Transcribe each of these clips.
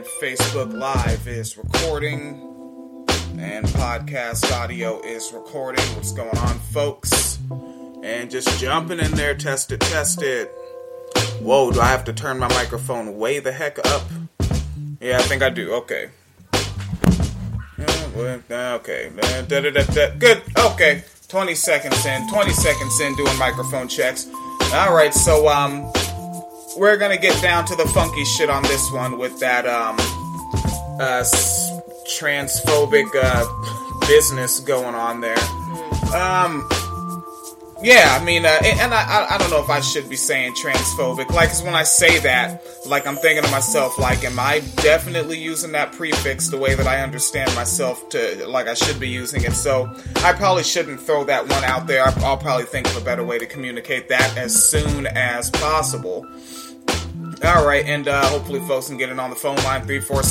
Facebook Live is recording, and podcast audio is recording. What's going on, folks? And just jumping in there, test it. Whoa, do I have to turn my microphone way the heck up? Yeah, I think I do. Okay. Okay. Good. Okay. 20 seconds in doing microphone checks. Alright, so, we're gonna get down to the funky shit on this one with that, transphobic, business going on there. Yeah, I mean, and I don't know if I should be saying transphobic. Like, 'cause when I say that, like, I'm thinking to myself, like, am I definitely using that prefix the way that I understand myself to, like, I should be using it? So, I probably shouldn't throw that one out there. I'll probably think of a better way to communicate that as soon as possible. Alright, and hopefully folks can get it on the phone line,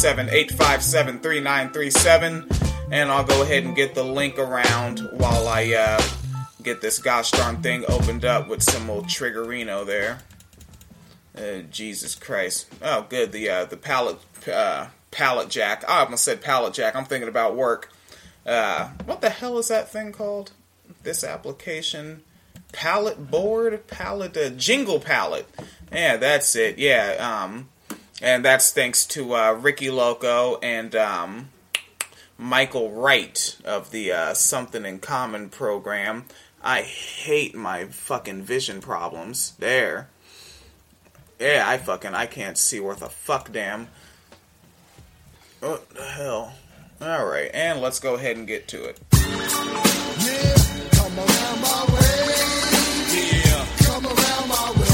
347-857-3937. And I'll go ahead and get the link around while I, get this gosh darn thing opened up with some old Triggerino there. Jesus Christ. Oh, good. The pallet jack. I almost said pallet jack. I'm thinking about work. What the hell is that thing called? This application? Pallet board? Jingle pallet. Yeah, that's it. Yeah, and that's thanks to, Ricky Loco and, Michael Wright of the, Something in Common program. I hate my fucking vision problems. There. Yeah, I can't see worth a fuck damn. What the hell? Alright, and let's go ahead and get to it. Yeah, come around my way. Yeah, come around my way.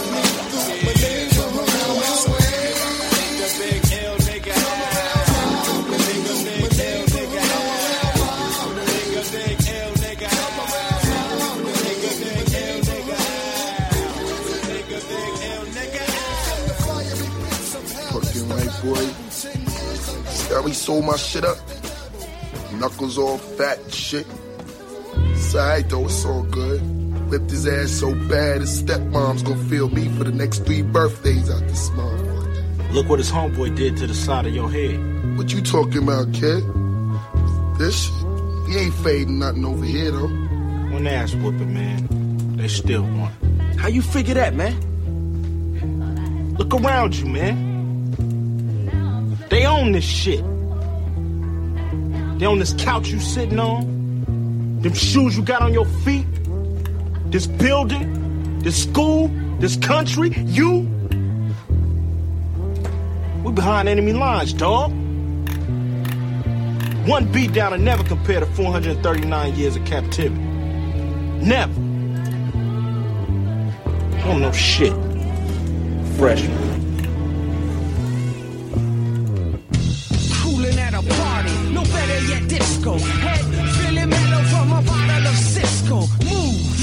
How he sold my shit up. Knuckles all fat and shit. It's alright though, it's all good. Whipped his ass so bad his stepmom's gonna feel me for the next 3 birthdays out this motherfucker. Look what his homeboy did to the side of your head. What you talking about, kid? This shit? He ain't fading nothing over here though. One ass whooping, man. They still want. How you figure that, man? Look around you, man. They own this shit. They own this couch you sitting on, them shoes you got on your feet, this building, this school, this country, you. We behind enemy lines, dawg. One beat down and never compare to 439 years of captivity. Never. Don't know shit. Freshman. At a party, no better yet disco. Head feeling mellow from a bottle of Cisco. Move.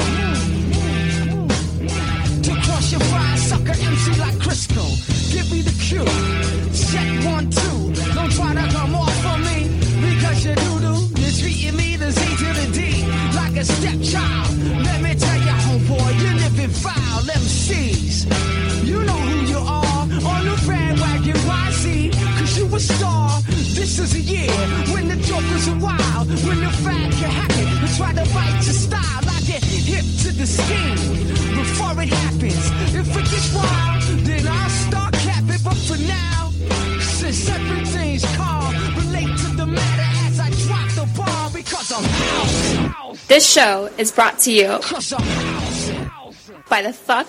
To crush your fried sucker MC like Crisco. Give me the cue. Check 1, 2. Don't try to come off on me because you doo-doo. You're treating me the Z to the D like a stepchild. Let me tell you, homeboy, you're living foul. MCs, you know who you are. On the bandwagon, YC, cause you a star. This is a year when the jokers are wild, when the fans can hack it and try to bite your style. I get hip to the scheme before it happens. If it gets wild, then I'll start capping. But for now, since everything's calm, relate to the matter as I drop the ball because I'm house. This show is brought to you by the fuck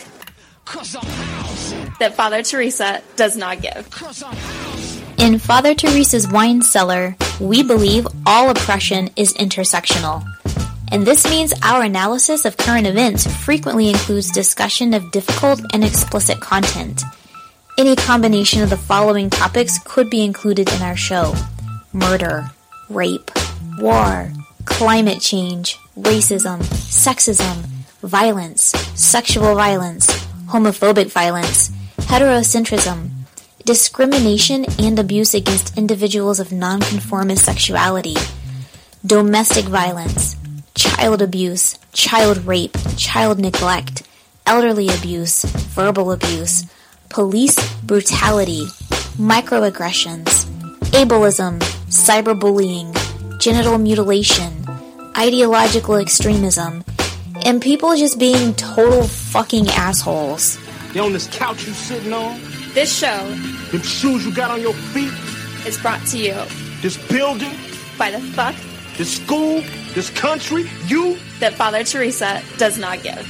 that Father Teresa does not give. In Father Teresa's wine cellar, we believe all oppression is intersectional. And this means our analysis of current events frequently includes discussion of difficult and explicit content. Any combination of the following topics could be included in our show: murder, rape, war, climate change, racism, sexism, violence, sexual violence, homophobic violence, heterocentrism, discrimination and abuse against individuals of nonconformist sexuality, domestic violence, child abuse, child rape, child neglect, elderly abuse, verbal abuse, police brutality, microaggressions, ableism, cyberbullying, genital mutilation, ideological extremism, and people just being total fucking assholes. They on this couch you sitting on, This show them shoes you got on your feet, is brought to you this building, by the fuck this school, this country, you. that Father Teresa does not give.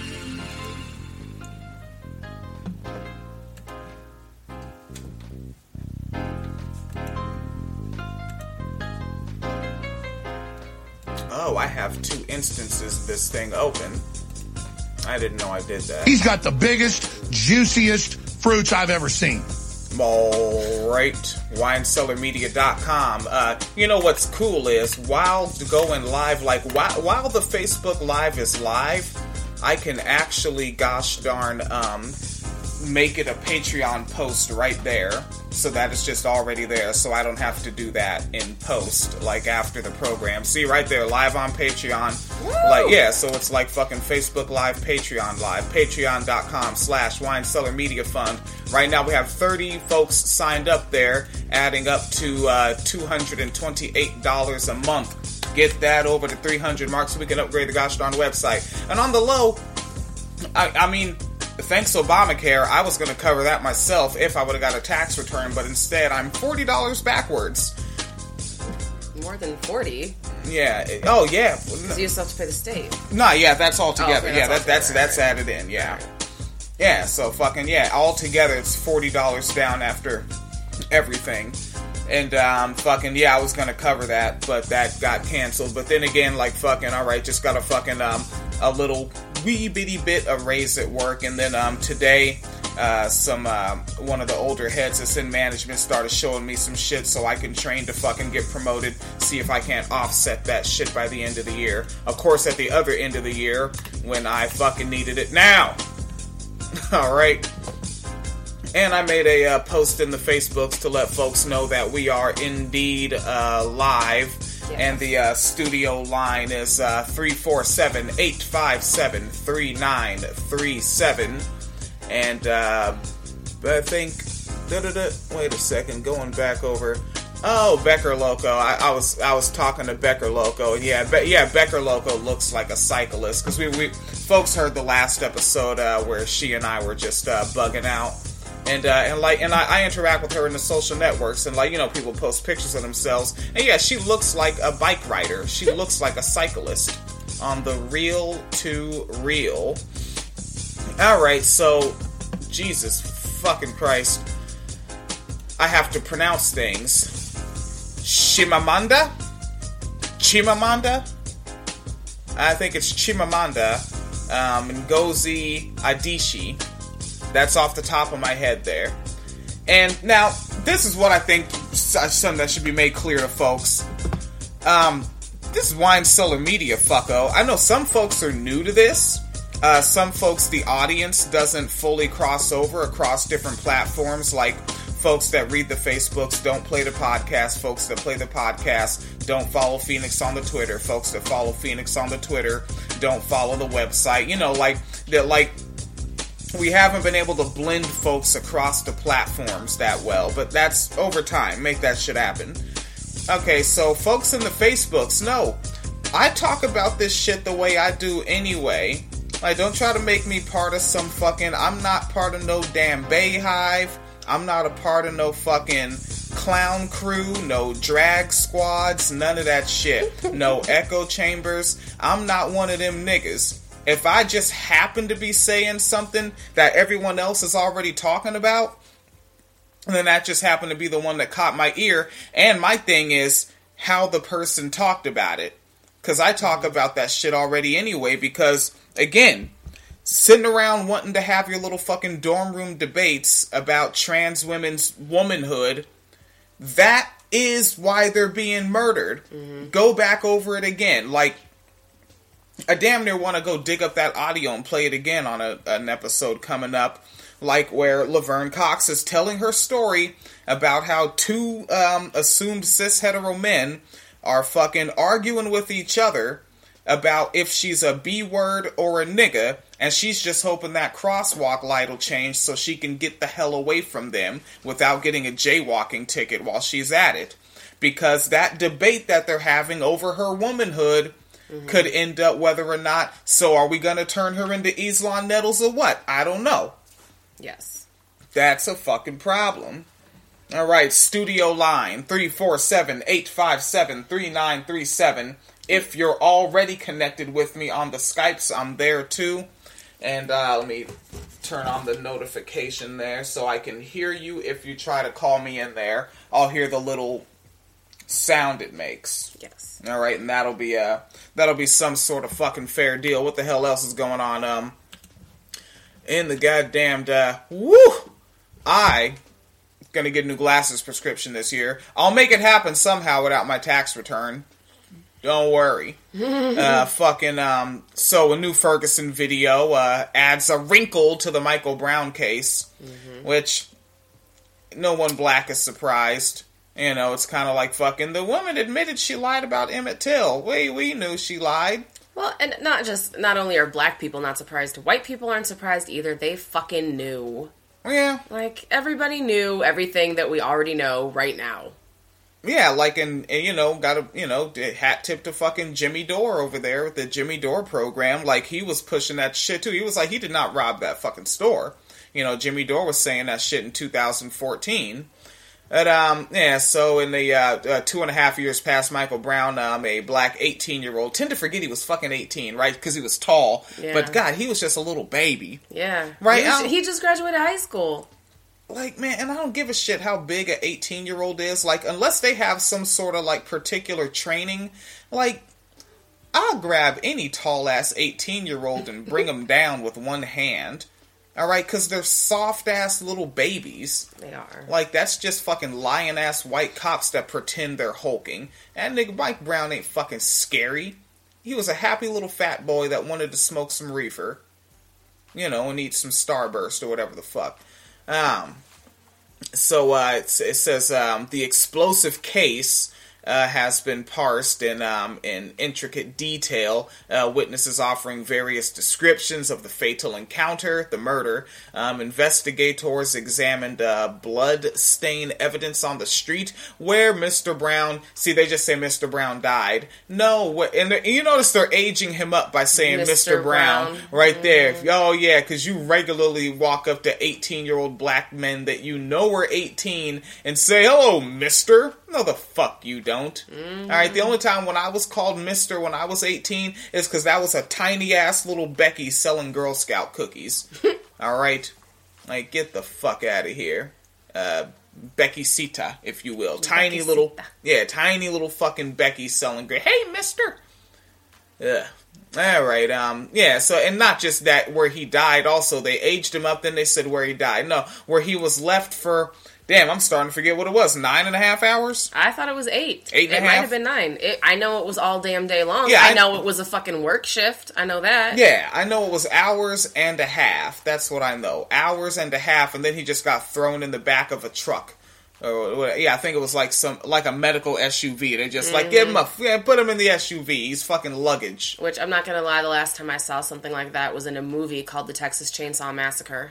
Oh, I have 2 instances of this thing open. I didn't know I did that. He's got the biggest, juiciest fruits I've ever seen. Alright, winecellarmedia.com. You know what's cool is, while going live, like, while the Facebook Live is live, I can actually, gosh darn, make it a Patreon post right there, so that it's just already there, so I don't have to do that in post, like, after the program. See, right there, live on Patreon. Woo! Like, yeah, so it's like fucking Facebook Live, Patreon Live, patreon.com/winecellarmediafund. Right now we have 30 folks signed up there, adding up to $228 a month. Get that over to 300 marks so we can upgrade the gosh darn website. And on the low, I mean, thanks Obamacare, I was going to cover that myself if I would have got a tax return, but instead I'm $40 backwards. More than 40. Yeah. Oh, yeah. Because you still have to pay the state. No, yeah, that's all together. Oh, okay, yeah, that's right. added in, yeah. Yeah, so fucking, yeah, all together it's $40 down after everything. And, fucking, yeah, I was gonna cover that, but that got canceled. But then again, like, fucking, alright, just got a fucking, a little wee bitty bit of raise at work. And then, today, one of the older heads that's in management started showing me some shit so I can train to fucking get promoted, see if I can't offset that shit by the end of the year. Of course, at the other end of the year, when I fucking needed it now. Alright. And I made a post in the Facebooks to let folks know that we are indeed live. Yes. And the studio line is 347-857-3937. And I think... wait a second, going back over... Oh, Becker Loco. I was talking to Becker Loco. Yeah, Becker Loco looks like a cyclist. Because we folks heard the last episode where she and I were just bugging out. And I interact with her in the social networks, and like, you know, people post pictures of themselves, and yeah, she looks like a bike rider. She looks like a cyclist on the Real to Real. Alright, so Jesus fucking Christ, I have to pronounce things. Chimamanda? I think it's Chimamanda Ngozi Adichie. That's off the top of my head there. And now, this is what I think something that should be made clear to folks. This is Wine Cellar Media, fucko. I know some folks are new to this. Some folks, the audience doesn't fully cross over across different platforms, like folks that read the Facebooks don't play the podcast, folks that play the podcast don't follow Phoenix on the Twitter, folks that follow Phoenix on the Twitter don't follow the website. You know, like we haven't been able to blend folks across the platforms that well, but that's over time. Make that shit happen. Okay, so folks in the Facebooks, no, I talk about this shit the way I do anyway. Like, don't try to make me part of some fucking... I'm not part of no damn Bayhive. I'm not a part of no fucking clown crew, no drag squads, none of that shit. No echo chambers. I'm not one of them niggas. If I just happen to be saying something that everyone else is already talking about, then that just happened to be the one that caught my ear. And my thing is how the person talked about it. Because I talk about that shit already anyway, because, again, sitting around wanting to have your little fucking dorm room debates about trans women's womanhood, that is why they're being murdered. Mm-hmm. Go back over it again. Like, I damn near want to go dig up that audio and play it again on an episode coming up, like where Laverne Cox is telling her story about how two assumed cis hetero men are fucking arguing with each other about if she's a B word or a nigga And she's just hoping that crosswalk light will change so she can get the hell away from them without getting a jaywalking ticket while she's at it. Because that debate that they're having over her womanhood could end up whether or not, so are we going to turn her into Islan Nettles or what? I don't know. Yes. That's a fucking problem. Alright, studio line 347-857-3937. If you're already connected with me on the Skypes, I'm there too. And let me turn on the notification there so I can hear you. If you try to call me in there, I'll hear the little sound it makes. Yes. Alright, and that'll be some sort of fucking fair deal. What the hell else is going on? In the goddamned, I gonna get a new glasses prescription this year. I'll make it happen somehow without my tax return. Don't worry. So a new Ferguson video adds a wrinkle to the Michael Brown case, which no one black is surprised. You know, it's kind of like fucking the woman admitted she lied about Emmett Till. We knew she lied. Well, and not only are black people not surprised, white people aren't surprised either. They fucking knew. Yeah. Like, everybody knew everything that we already know right now. Yeah, like, hat tip to fucking Jimmy Dore over there with the Jimmy Dore program. Like, he was pushing that shit, too. He was like, he did not rob that fucking store. You know, Jimmy Dore was saying that shit in 2014. But, so in the 2.5 years past Michael Brown, a black 18-year-old, tend to forget he was fucking 18, right? Because he was tall. Yeah. But, God, he was just a little baby. Yeah. Right? He just graduated high school. Like, man, and I don't give a shit how big an 18-year-old is. Like, unless they have some sort of, like, particular training, like, I'll grab any tall-ass 18-year-old and bring them down with one hand. Alright, because they're soft-ass little babies. They are. Like, that's just fucking lion-ass white cops that pretend they're hulking. And nigga, Mike Brown ain't fucking scary. He was a happy little fat boy that wanted to smoke some reefer. You know, and eat some Starburst or whatever the fuck. It says, the explosive case has been parsed in intricate detail. Witnesses offering various descriptions of the fatal encounter, the murder. Investigators examined blood-stain evidence on the street where Mr. Brown... See, they just say Mr. Brown died. No, and you notice they're aging him up by saying Mr. Brown right there. Oh, yeah, because you regularly walk up to 18-year-old black men that you know are 18 and say, hello, mister. No, the fuck you don't. Alright, the only time when I was called Mister when I was 18 is because that was a tiny-ass little Becky selling Girl Scout cookies. Alright? Like, get the fuck out of here. Becky Sita, if you will. Tiny little fucking Becky selling great. Hey, mister! Ugh. Alright, so, and not just that, where he died, also, they aged him up, then they said where he died. No, where he was left for... Damn, I'm starting to forget what it was. 9.5 hours? I thought it was 8. 8 and a half? It might have been 9. I know it was all damn day long. Yeah, I know it was a fucking work shift. I know that. Yeah, I know it was hours and a half. That's what I know. Hours and a half, and then he just got thrown in the back of a truck. I think it was like a medical SUV. They just put him in the SUV. He's fucking luggage. Which, I'm not gonna lie, the last time I saw something like that was in a movie called The Texas Chainsaw Massacre.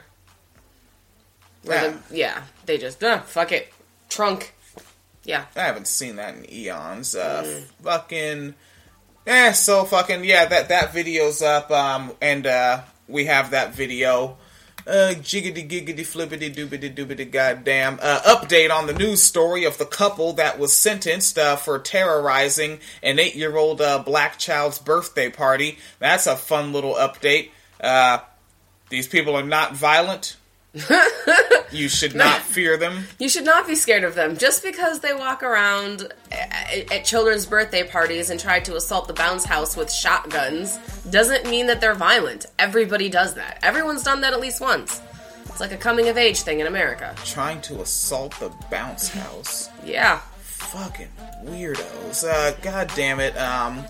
They just, fuck it. Trunk. Yeah. I haven't seen that in eons. That video's up, and we have that video. Jiggity giggity flippity doobity doobity goddamn. Update on the news story of the couple that was sentenced for terrorizing an 8-year-old black child's birthday party. That's a fun little update. These people are not violent. You should not fear them. You should not be scared of them. Just because they walk around at children's birthday parties and try to assault the bounce house with shotguns doesn't mean that they're violent. Everybody does that. Everyone's done that at least once. It's like a coming of age thing in America. Trying to assault the bounce house. Yeah. Fucking weirdos. God damn it.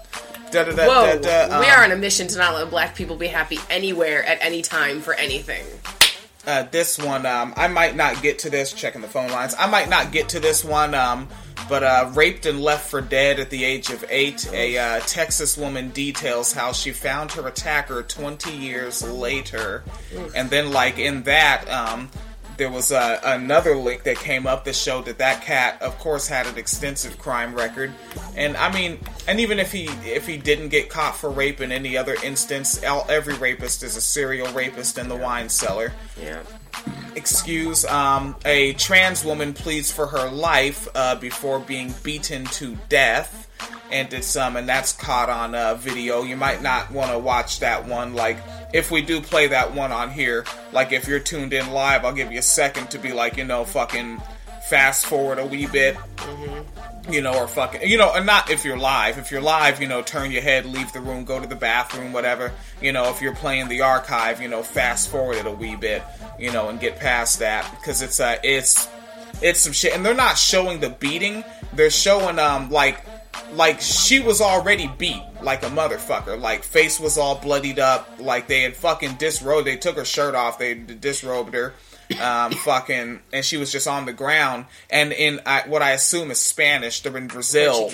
We are on a mission to not let black people be happy anywhere at any time for anything. This one, I might not get to this, checking the phone lines, I might not get to this one, But raped and left for dead at the age of 8, a Texas woman details how she found her attacker 20 years later. And then, like, in that, there was another link that came up that showed that cat, of course, had an extensive crime record. And, I mean, and even if he didn't get caught for rape in any other instance, every rapist is a serial rapist in the wine cellar. Yeah. Excuse, a trans woman pleads for her life before being beaten to death, and and that's caught on video. You might not want to watch that one. Like, if we do play that one on here, like if you're tuned in live, I'll give you a second to be like, fucking fast forward a wee bit. Or fucking, and not if you're live. If you're live, turn your head, leave the room, go to the bathroom, whatever. If you're playing the archive, fast forward it a wee bit, and get past that. Because it's some shit. And they're not showing the beating. They're showing, like she was already beat like a motherfucker. Like, face was all bloodied up. Like, they had fucking disrobed. They took her shirt off. They disrobed her. And she was just on the ground, and in what I assume is Spanish. They're in Brazil.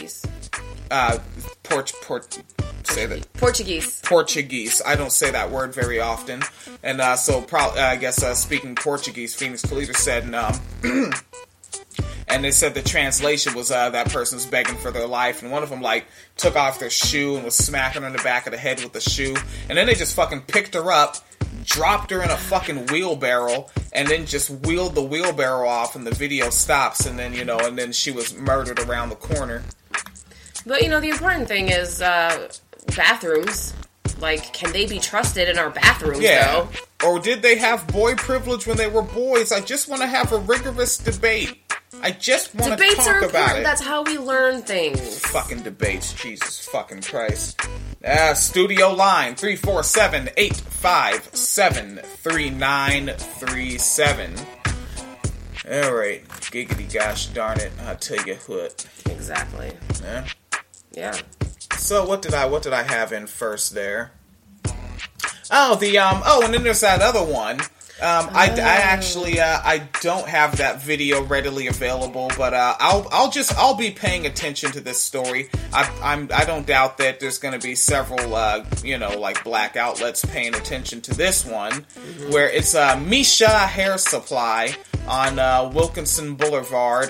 Portuguese. Portuguese. I don't say that word very often, and I guess speaking Portuguese, Phoenix Politer said, and they said the translation was that person's begging for their life, and one of them like took off their shoe and was smacking her in the back of the head with the shoe, and then they just fucking picked her up, dropped her in a fucking wheelbarrow, and then just wheeled the wheelbarrow off, and the video stops, and then, and then she was murdered around the corner. But, the important thing is, bathrooms. Like, can they be trusted in our bathrooms, though? Or did they have boy privilege when they were boys? I just want to have a rigorous debate. I just want to talk about it. Debates are important. It. That's how we learn things. Fucking debates. Jesus fucking Christ. Studio line 347-857-3937. Alright. Giggity gosh darn it. I'll tell you what. Exactly. Yeah. So what did I have in first there? Oh, and then there's that other one. I actually I don't have that video readily available, but I'll be paying attention to this story. I don't doubt that there's going to be several like black outlets paying attention to this one, where it's Misha Hair Supply on Wilkinson Boulevard.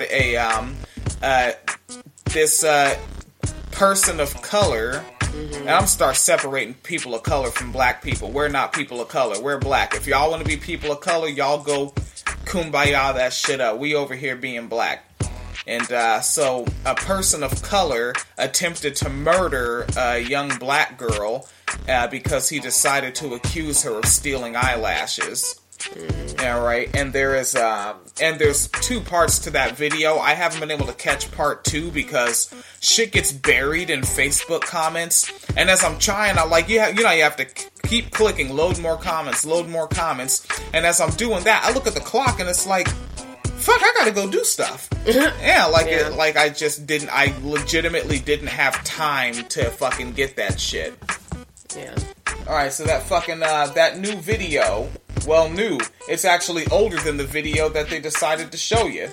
This person of color. And I'm gonna start separating people of color from black people. We're not people of color. We're black. If y'all want to be people of color, y'all go kumbaya that shit up. We over here being black. And so a person of color attempted to murder a young black girl because he decided to accuse her of stealing eyelashes. Alright, and there's two parts to that video. I haven't been able to catch part 2 because shit gets buried in Facebook comments, and as I'm trying, you have to keep clicking, load more comments, and as I'm doing that, I look at the clock and it's like, fuck, I gotta go do stuff. I legitimately didn't have time to fucking get that shit. Yeah. Alright, so that fucking, that new video, well, new, it's actually older than the video that they decided to show you,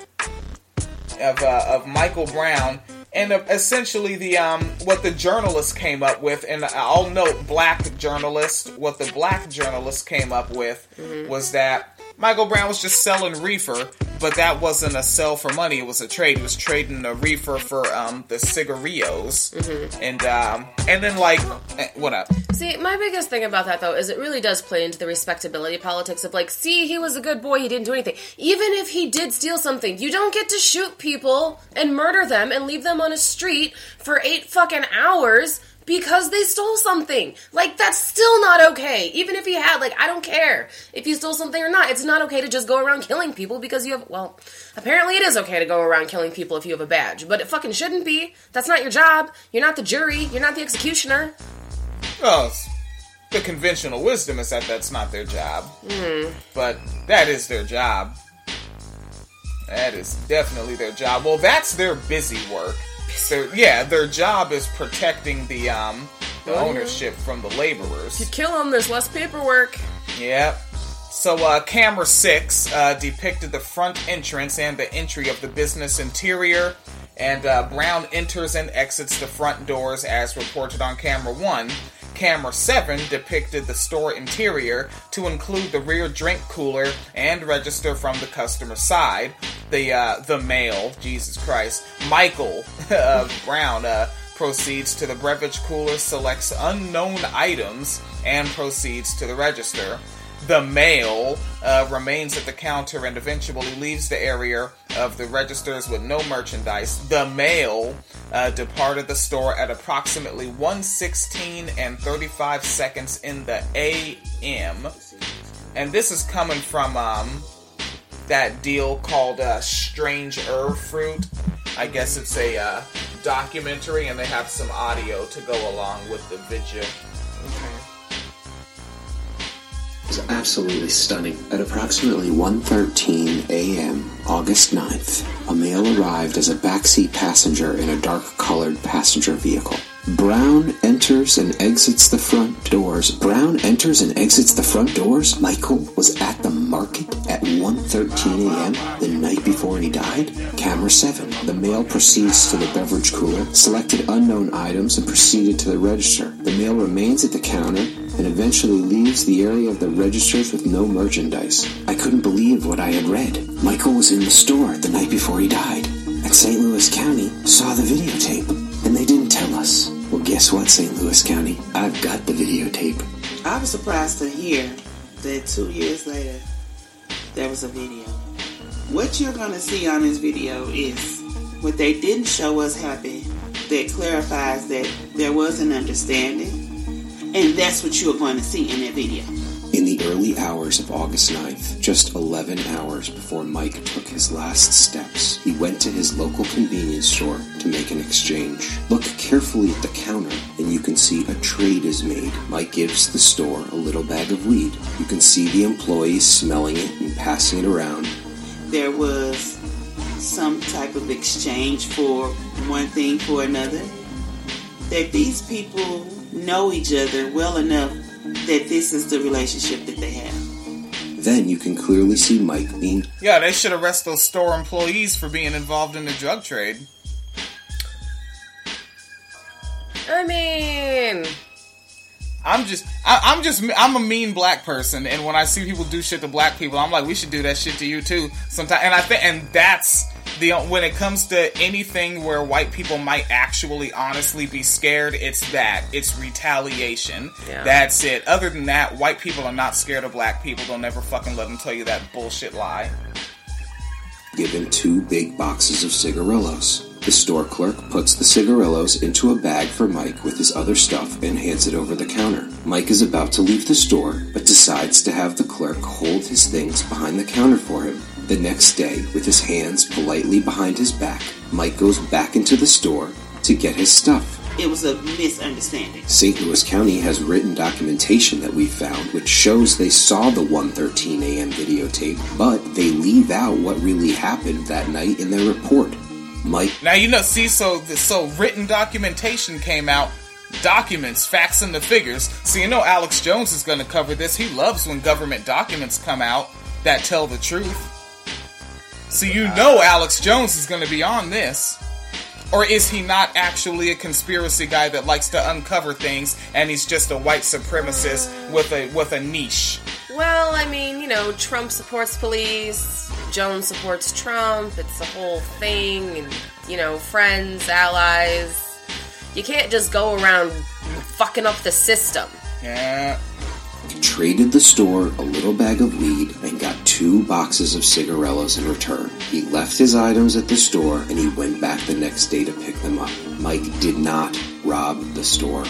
of Michael Brown, and essentially the, what the journalist came up with, and I'll note black journalist, what the black journalist came up with was that Michael Brown was just selling reefer, but that wasn't a sell for money, it was a trade. He was trading a reefer for, the cigarillos, and then, what up? See, my biggest thing about that, though, is it really does play into the respectability politics of, see, he was a good boy, he didn't do anything. Even if he did steal something, you don't get to shoot people and murder them and leave them on a street for 8 fucking hours because they stole something. That's still not okay. Even if he had, I don't care if you stole something or not. It's not okay to just go around killing people because you have, apparently it is okay to go around killing people if you have a badge, but it fucking shouldn't be. That's not your job. You're not the jury. You're not the executioner. Well, the conventional wisdom is that that's not their job. But that is their job. That is definitely their job. Well, that's their busy work. Their job is protecting the ownership from the laborers. If you kill them, there's less paperwork. Yep. So, camera 6 depicted the front entrance and the entry of the business interior. And Brown enters and exits the front doors as reported on camera 1. Camera 7 depicted the store interior to include the rear drink cooler and register from the customer side. The male, Jesus Christ, Michael Brown, proceeds to the beverage cooler, selects unknown items, and proceeds to the register. The male remains at the counter and eventually leaves the area of the registers with no merchandise. The male departed the store at approximately 1:16 and 35 seconds in the a.m. And this is coming from that deal called Strange Herb Fruit. I guess it's a documentary, and they have some audio to go along with the video. It was absolutely stunning. At approximately 1:13 a.m., August 9th, a male arrived as a backseat passenger in a dark-colored passenger vehicle. Brown enters and exits the front doors. Michael was at the market at 1:13 a.m. the night before he died. Camera 7. The male proceeds to the beverage cooler, selected unknown items, and proceeded to the register. The male remains at the counter and eventually leaves the area of the registers with no merchandise. I couldn't believe what I had read. Michael was in the store the night before he died. And St. Louis County saw the videotape, and they didn't tell us. Well, guess what, St. Louis County? I've got the videotape. I was surprised to hear that 2 years later, there was a video. What you're going to see on this video is what they didn't show us happen that clarifies that there was an understanding, and that's what you're going to see in that video. In the early hours of August 9th, just 11 hours before Mike took his last steps, he went to his local convenience store to make an exchange. Look carefully at the counter, and you can see a trade is made. Mike gives the store a little bag of weed. You can see the employees smelling it and passing it around. There was some type of exchange for one thing for another. That these people know each other well enough that this is the relationship that they have. Then you can clearly see Mike being... Yeah, they should arrest those store employees for being involved in the drug trade. I mean... I'm a mean black person, and when I see people do shit to black people, I'm like, we should do that shit to you too sometime. And that's when it comes to anything where white people might actually honestly be scared, it's retaliation. Yeah. That's it. Other than that, white people are not scared of black people. Don't ever fucking let them tell you that bullshit lie. Given 2 big boxes of cigarillos. The store clerk puts the cigarillos into a bag for Mike with his other stuff and hands it over the counter. Mike is about to leave the store, but decides to have the clerk hold his things behind the counter for him. The next day, with his hands politely behind his back, Mike goes back into the store to get his stuff. It was a misunderstanding. St. Louis County has written documentation that we found which shows they saw the 1:13 a.m. videotape, but they leave out what really happened that night in their report. Mike. Now, so written documentation came out. Documents, facts, and the figures. So you know Alex Jones is going to cover this. He loves when government documents come out that tell the truth. So you know Alex Jones is going to be on this. Or is he not actually a conspiracy guy that likes to uncover things, and he's just a white supremacist with a niche? Well, I mean, Trump supports police, Jones supports Trump, it's the whole thing, and, friends, allies. You can't just go around fucking up the system. Yeah. He traded the store a little bag of weed and got 2 boxes of cigarillos in return. He left his items at the store and he went back the next day to pick them up. Mike did not rob the store.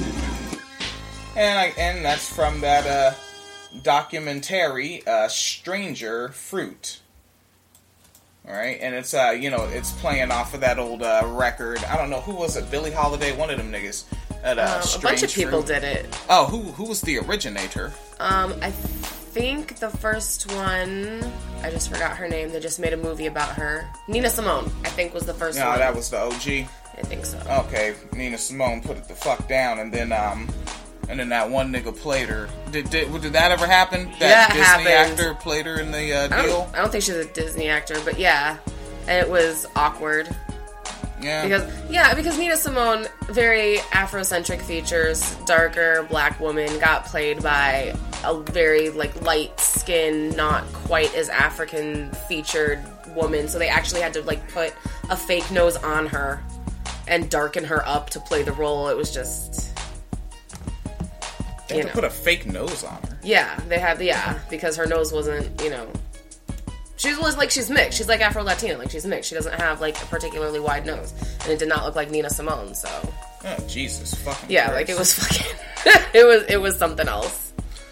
And that's from that documentary, Stranger Fruit. Alright, and it's, it's playing off of that old record. I don't know, who was it? Billie Holiday, one of them niggas. A bunch of people did it. Oh, who was the originator? I think the first one, I just forgot her name. They just made a movie about her. Nina Simone, I think, was the first one. No, that was the OG. I think so. Okay, Nina Simone put it the fuck down, and then that one nigga played her. Did that ever happen? That Disney happened. Actor played her in the deal? I don't think she's a Disney actor, but yeah. And it was awkward. Yeah. Because Nina Simone, very Afrocentric features, darker black woman, got played by a very like light skin, not quite as African featured woman. So they actually had to like put a fake nose on her and darken her up to play the role. It was just, they had to put a fake nose on her. Yeah, they had because her nose wasn't, She was like, she's mixed. She's like Afro-Latina. Like, she's mixed. She doesn't have, like, a particularly wide nose. And it did not look like Nina Simone, so. Oh, Jesus fucking Yeah, Christ. like, it was fucking... it was something else.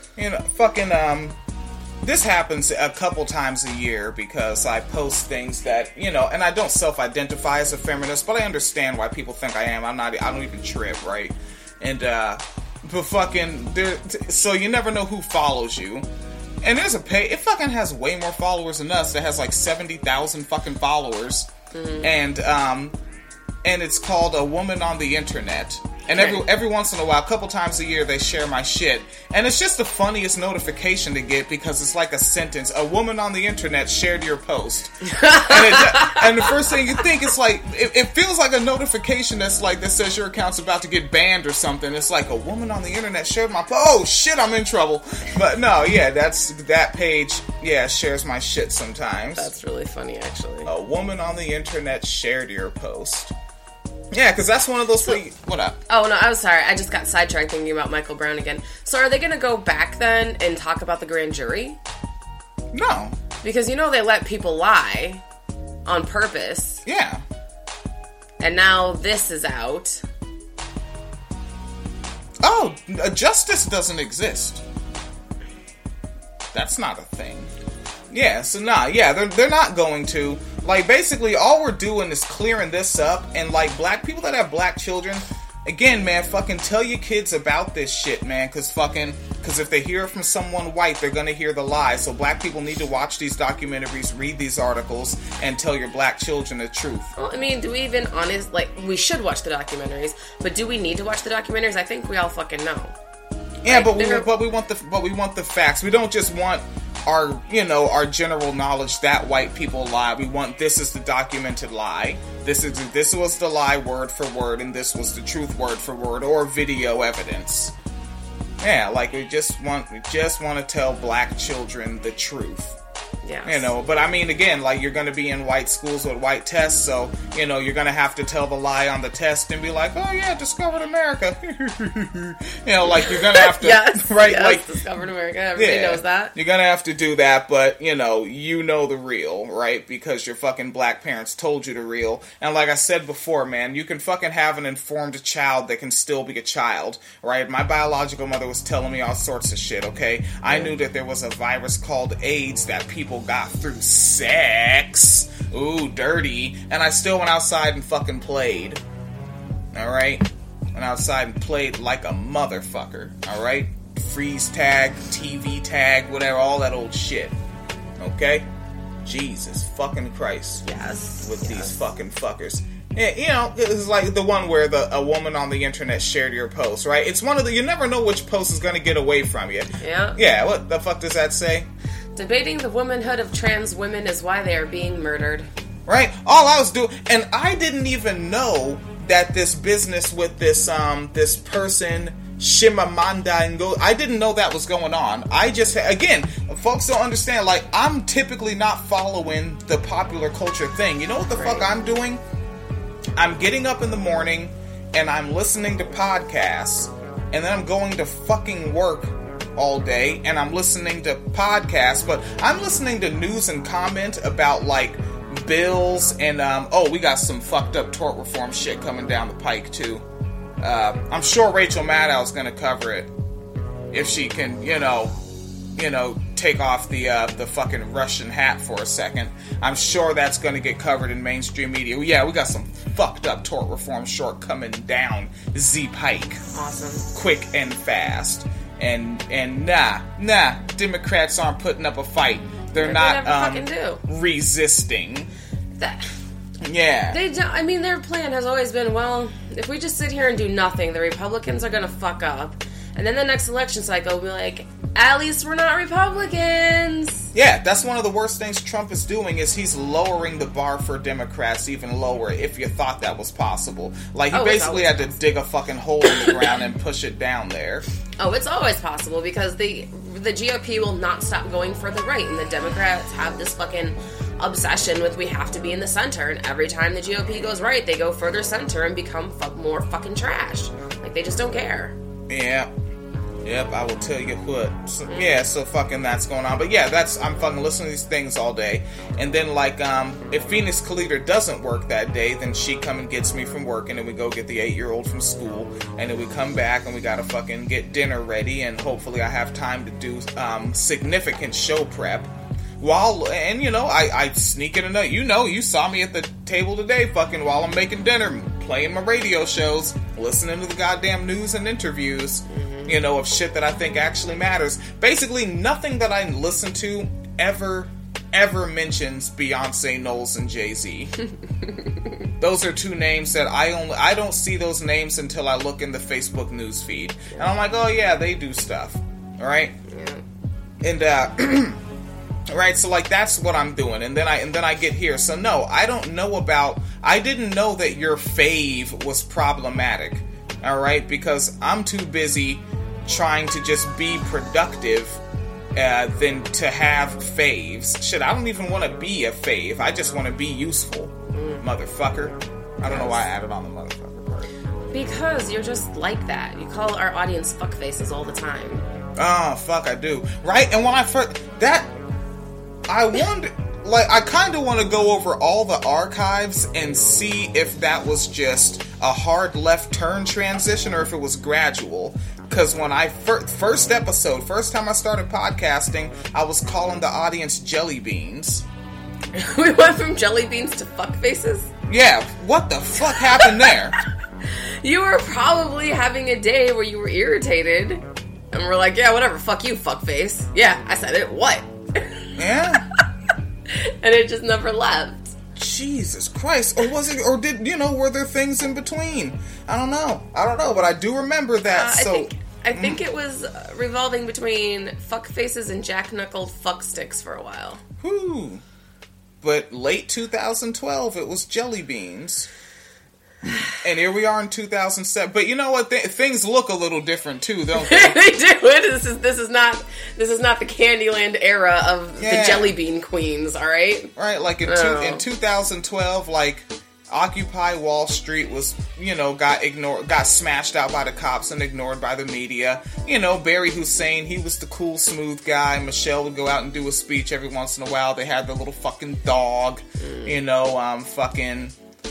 This happens a couple times a year because I post things that, and I don't self-identify as a feminist, but I understand why people think I am. I don't even trip, right? And, so you never know who follows you. And there's it fucking has way more followers than us. It has like 70,000 fucking followers. Mm-hmm. And it's called A Woman on the Internet. And every once in a while, a couple times a year, they share my shit. And it's just the funniest notification to get because it's like a sentence. A woman on the internet shared your post. And the first thing you think is like, it feels like a notification that says your account's about to get banned or something. It's like, a woman on the internet shared my post. Oh shit, I'm in trouble. But no, yeah, that page, shares my shit sometimes. That's really funny, actually. A woman on the internet shared your post. Yeah, because that's one of those... What up? Oh, no, I'm sorry. I just got sidetracked thinking about Michael Brown again. So are they going to go back then and talk about the grand jury? No. Because, they let people lie on purpose. Yeah. And now this is out. Oh, justice doesn't exist. That's not a thing. Yeah, so they're not going to. Like, basically, all we're doing is clearing this up, and, like, black people that have black children, again, man, fucking tell your kids about this shit, man, because if they hear it from someone white, they're gonna hear the lie, so black people need to watch these documentaries, read these articles, and tell your black children the truth. Well, I mean, do we even we should watch the documentaries, but do we need to watch the documentaries? I think we all fucking know. Yeah, but we want the facts. We don't just want our general knowledge that white people lie. We want this is the documented lie. This was the lie word for word, and this was the truth word for word, or video evidence. Yeah, like we just want to tell black children the truth. Yeah. But I mean, again, like, you're going to be in white schools with white tests, so, you're going to have to tell the lie on the test and be like, oh yeah, discovered America. Like, you're going to have to, right? Yes, like, discovered America. Everybody knows that. You're going to have to do that, but, you know the real, right? Because your fucking black parents told you the real. And like I said before, man, you can fucking have an informed child that can still be a child, right? My biological mother was telling me all sorts of shit, okay? I knew that there was a virus called AIDS that people got through sex. Ooh, dirty. And I still went outside and fucking played. Alright? Went outside and played like a motherfucker. Alright? Freeze tag, TV tag, whatever, all that old shit. Okay? Jesus fucking Christ. Yes. With these fucking fuckers. Yeah, it's like the one where a woman on the internet shared your post, right? It's one of you never know which post is gonna get away from you. Yeah. Yeah, what the fuck does that say? Debating the womanhood of trans women is why they are being murdered. Right? All I was doing, and I didn't even know that this business with this person, Chimamanda Ngozi, I didn't know that was going on. I just, again, folks don't understand, like, I'm typically not following the popular culture thing. You know what the fuck I'm doing? I'm getting up in the morning, and I'm listening to podcasts, and then I'm going to fucking work all day, and I'm listening to podcasts, but I'm listening to news and comment about, like, bills, and, we got some fucked up tort reform shit coming down the pike, too. I'm sure Rachel Maddow's gonna cover it, if she can, take off the fucking Russian hat for a second. I'm sure that's gonna get covered in mainstream media. Yeah, we got some fucked up tort reform short coming down the pike. Awesome. Quick and fast. And nah, Democrats aren't putting up a fight. They're not resisting. Yeah. They don't, I mean, their plan has always been, well, if we just sit here and do nothing, the Republicans are gonna fuck up. And then the next election cycle will be like, At least we're not Republicans. Yeah, that's one of the worst things Trump is doing is he's lowering the bar for Democrats even lower if you thought that was possible. Like, he basically had to dig a fucking hole in the ground and push it down there. Oh, it's always possible because the GOP will not stop going for the right, and the Democrats have this fucking obsession with we have to be in the center, and every time the GOP goes right, they go further center and become more fucking trash. Like, they just don't care. Yeah. Yep, I will tell you what. So, yeah, so fucking that's going on. But yeah, I'm fucking listening to these things all day. And then, like, if Phoenix Calida doesn't work that day, then she come and gets me from work, and then we go get the 8-year-old from school. And then we come back, and we gotta fucking get dinner ready, and hopefully I have time to do significant show prep. And you know, I sneak in a note. You know, you saw me at the table today, fucking while I'm making dinner, playing my radio shows, listening to the goddamn news and interviews, you know, of shit that I think actually matters. Basically, nothing that I listen to ever mentions Beyonce, Knowles, and Jay-Z. Those are two names that I don't see those names until I look in the Facebook news feed. And I'm like, oh yeah, they do stuff. Alright? Yeah. And, right, so like that's what I'm doing, and then I get here. So no, I didn't know that your fave was problematic. All right, because I'm too busy trying to just be productive than to have faves. Shit, I don't even want to be a fave. I just want to be useful, motherfucker. I don't know why I added on the motherfucker part. Because you're just like that. You call our audience fuckfaces all the time. Oh, fuck, I do. Right, and when I first I wonder, like, I kind of want to go over all the archives and see if that was just a hard left turn transition or if it was gradual. Because when I first time I started podcasting, I was calling the audience jelly beans. We went from jelly beans to fuckfaces? Yeah, what the fuck happened there? You were probably having a day where you were irritated, and we're like, yeah, whatever, fuck you, fuckface. Yeah, I said it, what? Yeah. And it just never left. Jesus Christ. Or was it, or did, you know, were there things in between? I don't know, but I do remember that, I think it was revolving between fuckfaces and jack-knuckled fucksticks for a while. Whew. But late 2012, it was jelly beans. And here we are in 2007. But you know what? Things look a little different too, don't they? They do. This is not the Candyland era of the Jelly Bean Queens. All right. Right. Like in 2012, like Occupy Wall Street was, you know, got smashed out by the cops and ignored by the media. You know, Barry Hussein, he was the cool, smooth guy. Michelle would go out and do a speech every once in a while. They had the little fucking dog. You know, fucking.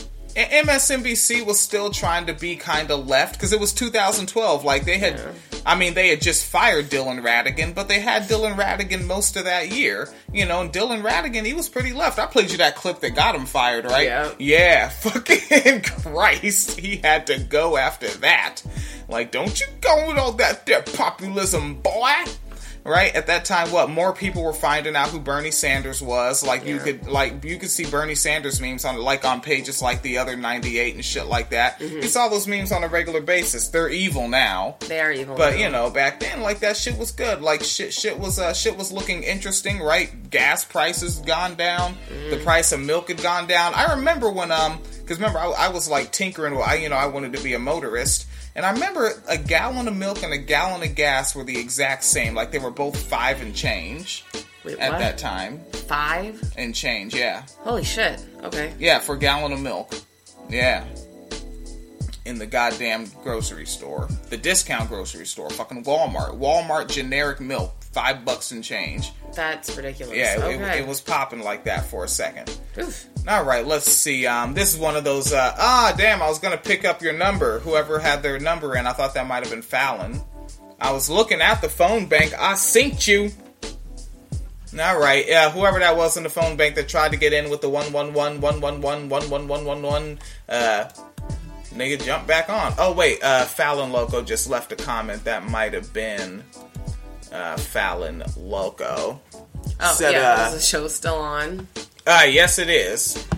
MSNBC was still trying to be kind of left, because it was 2012. Like, they had just fired Dylan Ratigan, but they had Dylan Ratigan most of that year. You know, and Dylan Ratigan, he was pretty left. I played you that clip that got him fired, right? Yeah, fucking Christ. He had to go after that. Like, don't you go with all that there populism, boy. Right? At that time, more people were finding out who Bernie Sanders was. Like, you could see Bernie Sanders memes on pages like The Other 98 and shit like that. You saw those memes on a regular basis. They're evil now. They are evil. But, you know, back then, like, that shit was good. Like, shit was looking interesting, right? Gas prices gone down. The price of milk had gone down. I remember when, because remember, I was, like, tinkering. I wanted to be a motorist. And I remember a gallon of milk and a gallon of gas were the exact same. Like, they were both 5 and change. Wait, at that time. 5? And change, yeah. Holy shit. Okay. Yeah, for a gallon of milk. Yeah. In the goddamn grocery store. The discount grocery store. Fucking Walmart. Walmart generic milk. $5 and change. That's ridiculous. Yeah, it was popping like that for a second. Oof. Alright, let's see. This is one of those, damn, I was gonna pick up your number. Whoever had their number in, I thought that might have been Fallon. I was looking at the phone bank. I synced you. Alright, whoever that was in the phone bank that tried to get in with the 111-111-111-111, nigga, jump back on. Oh, wait, Fallon Loco just left a comment. That might have been Fallon Loco. Oh, said, is the show still on? Yes, it is.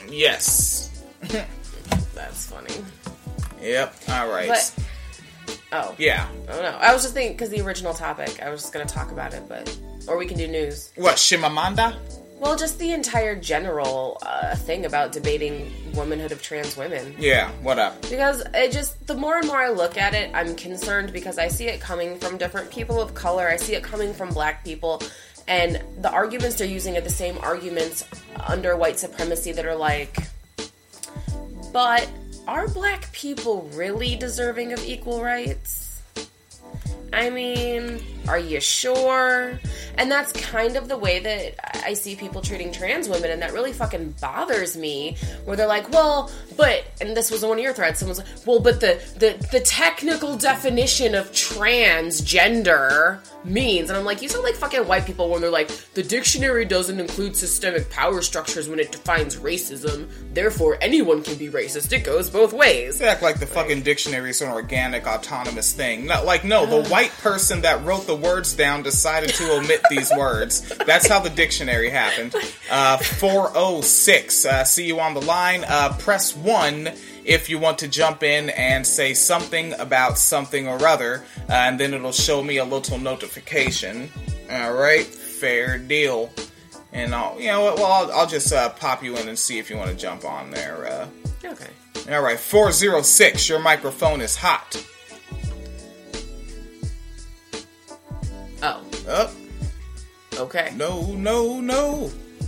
Yes. That's funny. Yep, alright. But Oh. Yeah. Oh, no. I was just thinking, because the original topic, I was just going to talk about it, but... Or we can do news. What, Shimamanda? Well, just the entire general thing about debating womanhood of trans women. Yeah, what up? Because it just, the more and more I look at it, I'm concerned because I see it coming from different people of color. I see it coming from black people. And the arguments they're using are the same arguments under white supremacy that are like, but are black people really deserving of equal rights? I mean, are you sure? And that's kind of the way that I see people treating trans women, and that really fucking bothers me, where they're like, well, but, and this was one of your threads, someone's like, well, but the technical definition of transgender means, and I'm like, you sound like fucking white people when they're like, the dictionary doesn't include systemic power structures when it defines racism, therefore anyone can be racist. It goes both ways. They act like the fucking dictionary is an organic, autonomous thing. No, like, no, the white person that wrote the words down decided to omit these words. That's how the dictionary happened. 406. See you on the line. Press 1 if you want to jump in and say something about something or other, and then it'll show me a little notification. All right, fair deal. And I'll just pop you in and see if you want to jump on there. Okay. All right, 406. Your microphone is hot. Oh. Up. Okay. No.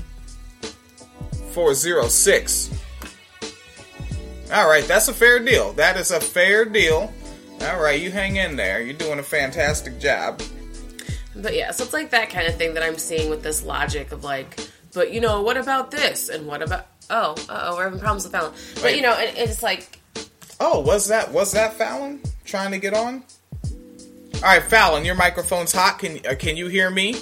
406. All right, that's a fair deal. That is a fair deal. All right, you hang in there. You're doing a fantastic job. But yeah, so it's like that kind of thing that I'm seeing with this logic of like, but you know, what about this? And what about, we're having problems with Fallon. But Wait. you know, it's like... Oh, was that Fallon trying to get on? All right, Fallon, your microphone's hot. Can you hear me?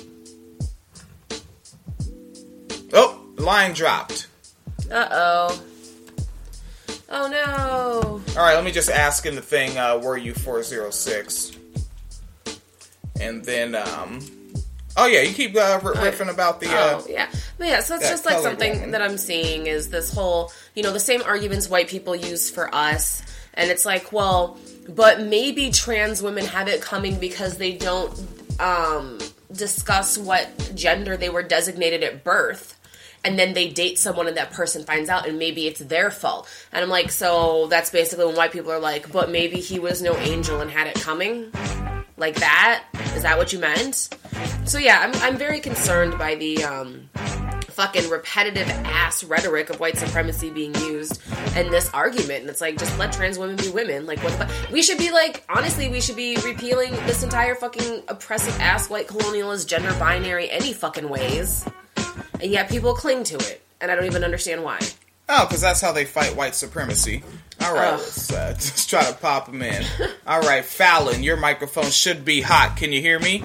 Oh, line dropped. Uh-oh. Oh, no. All right, let me just ask in the thing, were you 406? And then, oh yeah, you keep riffing about the... yeah. But yeah, so it's just like something woman that I'm seeing is this whole, you know, the same arguments white people use for us. And it's like, well, but maybe trans women have it coming because they don't discuss what gender they were designated at birth. And then they date someone and that person finds out and maybe it's their fault. And I'm like, so that's basically when white people are like, but maybe he was no angel and had it coming? Like that? Is that what you meant? So yeah, I'm very concerned by the fucking repetitive ass rhetoric of white supremacy being used in this argument. And it's like, just let trans women be women. Like, what the fuck? We should be like, honestly, we should be repealing this entire fucking oppressive ass white colonialist gender binary any fucking ways. And yet people cling to it. And I don't even understand why. Oh, because that's how they fight white supremacy. All right, let's try to pop them in. All right, Fallon, your microphone should be hot. Can you hear me?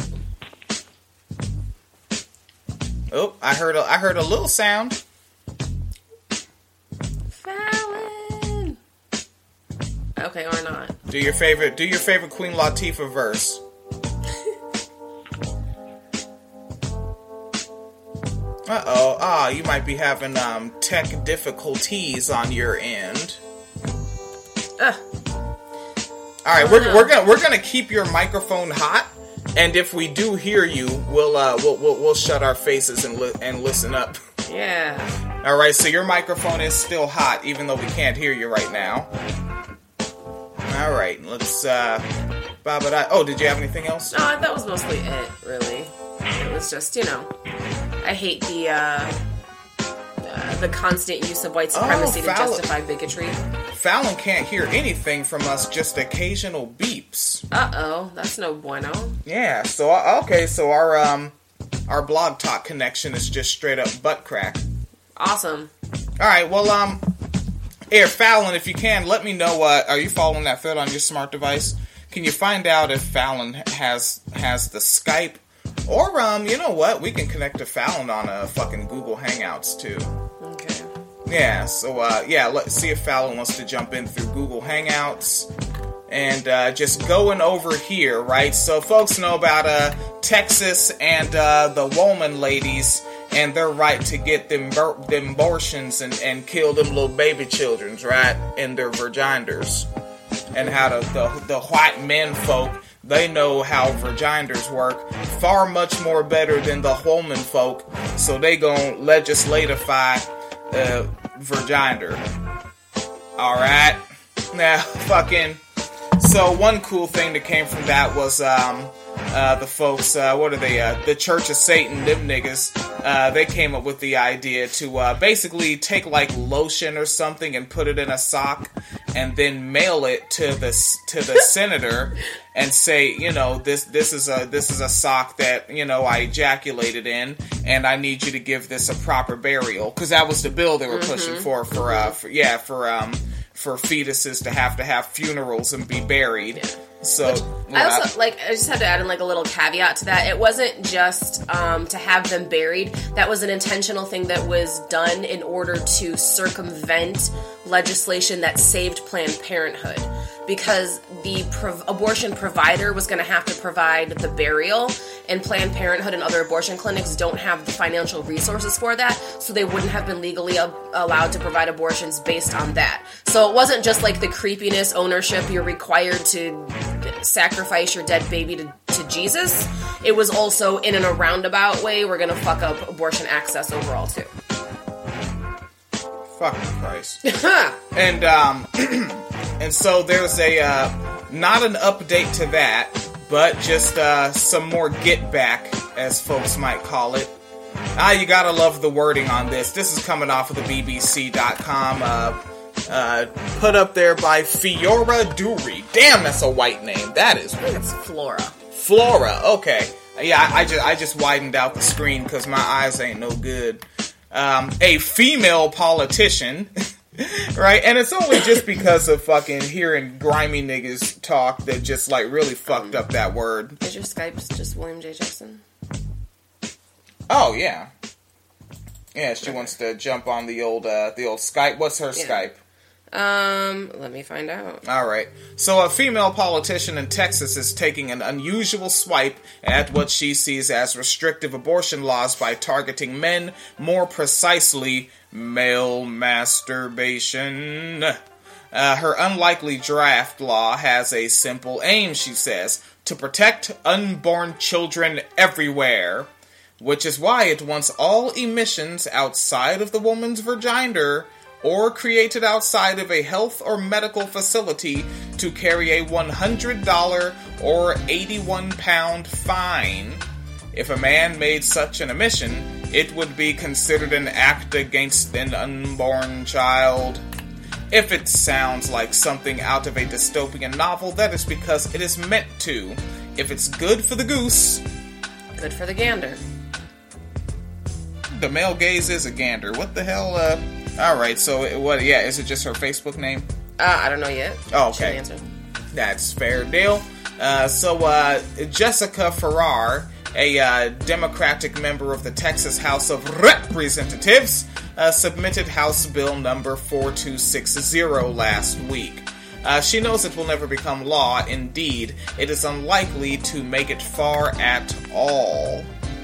Oh, I heard a little sound. Fallon. Okay, or not. Do your favorite Queen Latifah verse. Uh-oh. You might be having tech difficulties on your end. All right, we're gonna keep your microphone hot, and if we do hear you, we'll shut our faces and listen up. Yeah. All right, so your microphone is still hot, even though we can't hear you right now. All right, let's Oh, did you have anything else? No, that was mostly it. Really, it was just, you know, I hate the constant use of white supremacy to justify bigotry. Fallon can't hear anything from us, just occasional beeps. Uh-oh, that's no bueno. Yeah, so our Blog Talk connection is just straight up butt crack. Awesome. All right, well, Fallon, if you can, let me know, are you following that thread on your smart device? Can you find out if Fallon has the Skype? Or, you know what? We can connect to Fallon on fucking Google Hangouts, too. Okay. Yeah, so, let's see if Fallon wants to jump in through Google Hangouts. And, just going over here, right? So, folks know about, Texas and, the Woman ladies and their right to get them abortions and kill them little baby children, right? In their vaginas. and how the white men folk, they know how vaginers work far much more better than the woman folk, so they gon' legislatify vagina. Alright? Now, fucking... So, one cool thing that came from that was, the folks, what are they, the Church of Satan, them niggas, they came up with the idea to, basically take, like, lotion or something and put it in a sock, and then mail it to the senator, and say, you know, this is a sock that, you know, I ejaculated in, and I need you to give this a proper burial, because that was the bill they were pushing for fetuses to have funerals and be buried. Yeah. So I also I just had to add in like a little caveat to that. It wasn't just to have them buried. That was an intentional thing that was done in order to circumvent legislation that saved Planned Parenthood, because the abortion provider was going to have to provide the burial, and Planned Parenthood and other abortion clinics don't have the financial resources for that, so they wouldn't have been legally allowed to provide abortions based on that. So it wasn't just like the creepiness, ownership, you're required to sacrifice your dead baby to Jesus. It was also, in a roundabout way, we're going to fuck up abortion access overall too. Fucking Christ. And and so there's not an update to that, but just some more get back, as folks might call it. You gotta love the wording on this. This is coming off of the BBC.com, put up there by Fiora Duri. Damn, that's a white name. That is. It's Flora. Flora, okay. Yeah, I just widened out the screen because my eyes ain't no good. A female politician, right? And it's only just because of fucking hearing grimy niggas talk that just like really fucked up that word. Is your Skype just William J. Jackson? Oh yeah, yeah. She wants to jump on the old Skype. What's her Skype? Let me find out. Alright. So a female politician in Texas is taking an unusual swipe at what she sees as restrictive abortion laws by targeting men, more precisely, male masturbation. Her unlikely draft law has a simple aim, she says, to protect unborn children everywhere, which is why it wants all emissions outside of the woman's vagina or created outside of a health or medical facility to carry a $100 or 81-pound fine. If a man made such an omission, it would be considered an act against an unborn child. If it sounds like something out of a dystopian novel, that is because it is meant to. If it's good for the goose, good for the gander. The male gaze is a gander. What the hell, Alright, so what, yeah, is it just her Facebook name? I don't know yet. Oh, okay. That's fair deal. So Jessica Farrar, a Democratic member of the Texas House of Representatives, submitted House Bill number 4260 last week. She knows it will never become law. Indeed, it is unlikely to make it far at all.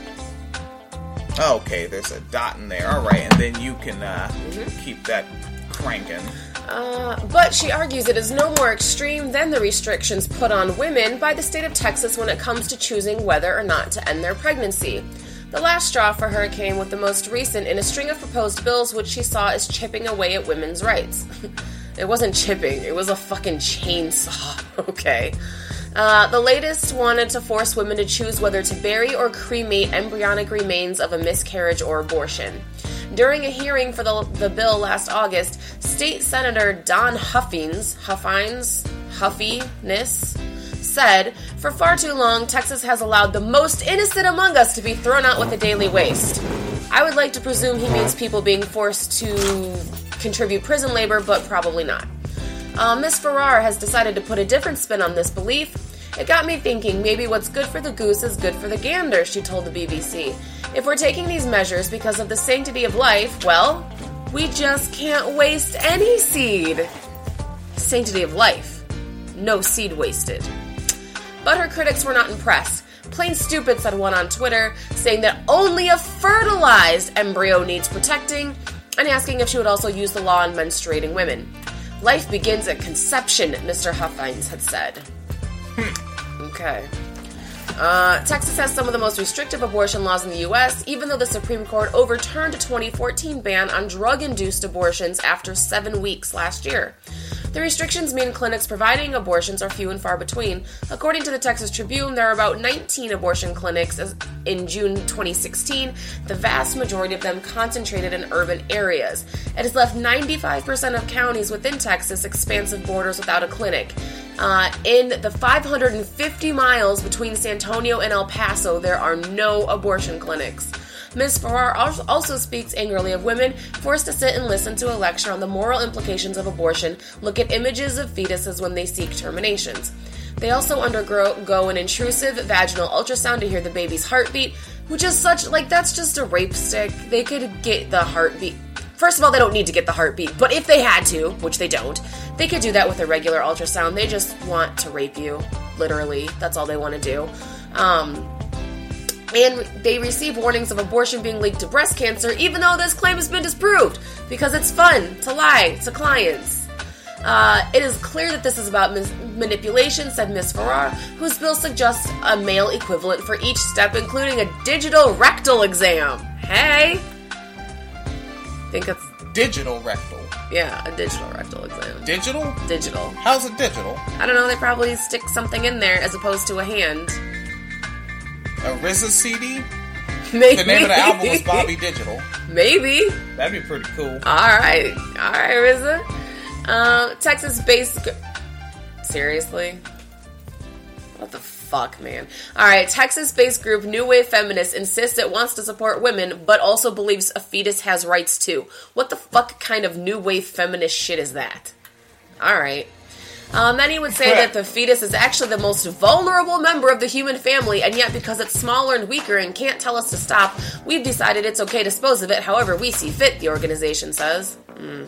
Okay, there's a dot in there. Alright, and then you can keep that cranking. But she argues it is no more extreme than the restrictions put on women by the state of Texas when it comes to choosing whether or not to end their pregnancy. The last straw for her came with the most recent in a string of proposed bills which she saw as chipping away at women's rights. It wasn't chipping, it was a fucking chainsaw, okay? The latest wanted to force women to choose whether to bury or cremate embryonic remains of a miscarriage or abortion. During a hearing for the bill last August, State Senator Don Huffines said, "For far too long, Texas has allowed the most innocent among us to be thrown out with a daily waste." I would like to presume he means people being forced to contribute prison labor, but probably not. Ms. Farrar has decided to put a different spin on this belief. "It got me thinking maybe what's good for the goose is good for the gander," she told the BBC. "If we're taking these measures because of the sanctity of life, well, we just can't waste any seed." Sanctity of life. No seed wasted. But her critics were not impressed. "Plain stupid," said one on Twitter, saying that only a fertilized embryo needs protecting, and asking if she would also use the law on menstruating women. Life begins at conception, Mr. Huffines had said. Okay. Texas has some of the most restrictive abortion laws in the U.S., even though the Supreme Court overturned a 2014 ban on drug-induced abortions after 7 weeks last year. The restrictions mean clinics providing abortions are few and far between. According to the Texas Tribune, there are about 19 abortion clinics in June 2016, the vast majority of them concentrated in urban areas. It has left 95% of counties within Texas' expansive borders without a clinic. In the 550 miles between San Antonio and El Paso, there are no abortion clinics. Ms. Farrar also speaks angrily of women forced to sit and listen to a lecture on the moral implications of abortion, look at images of fetuses when they seek terminations. They also undergo an intrusive vaginal ultrasound to hear the baby's heartbeat, which is that's just a rape stick. They could get the heartbeat. First of all, they don't need to get the heartbeat, but if they had to, which they don't, they could do that with a regular ultrasound. They just want to rape you, literally. That's all they want to do. And they receive warnings of abortion being linked to breast cancer, even though this claim has been disproved, because it's fun to lie to clients. It is clear that this is about manipulation, said Ms. Farrar, whose bill suggests a male equivalent for each step, including a digital rectal exam. Hey! I think it's... Digital rectal? Yeah, a digital rectal exam. Digital? Digital. How's it digital? I don't know, they probably stick something in there as opposed to a hand. A RZA CD? Maybe. The name of the album was Bobby Digital. Maybe. That'd be pretty cool. Alright, RZA. Texas-based... Seriously? What the fuck, man? Alright, Texas-based group New Wave Feminists insists it wants to support women, but also believes a fetus has rights too. What the fuck kind of New Wave Feminist shit is that? Alright. Many would say that the fetus is actually the most vulnerable member of the human family, and yet because it's smaller and weaker and can't tell us to stop, we've decided it's okay to dispose of it however we see fit, the organization says.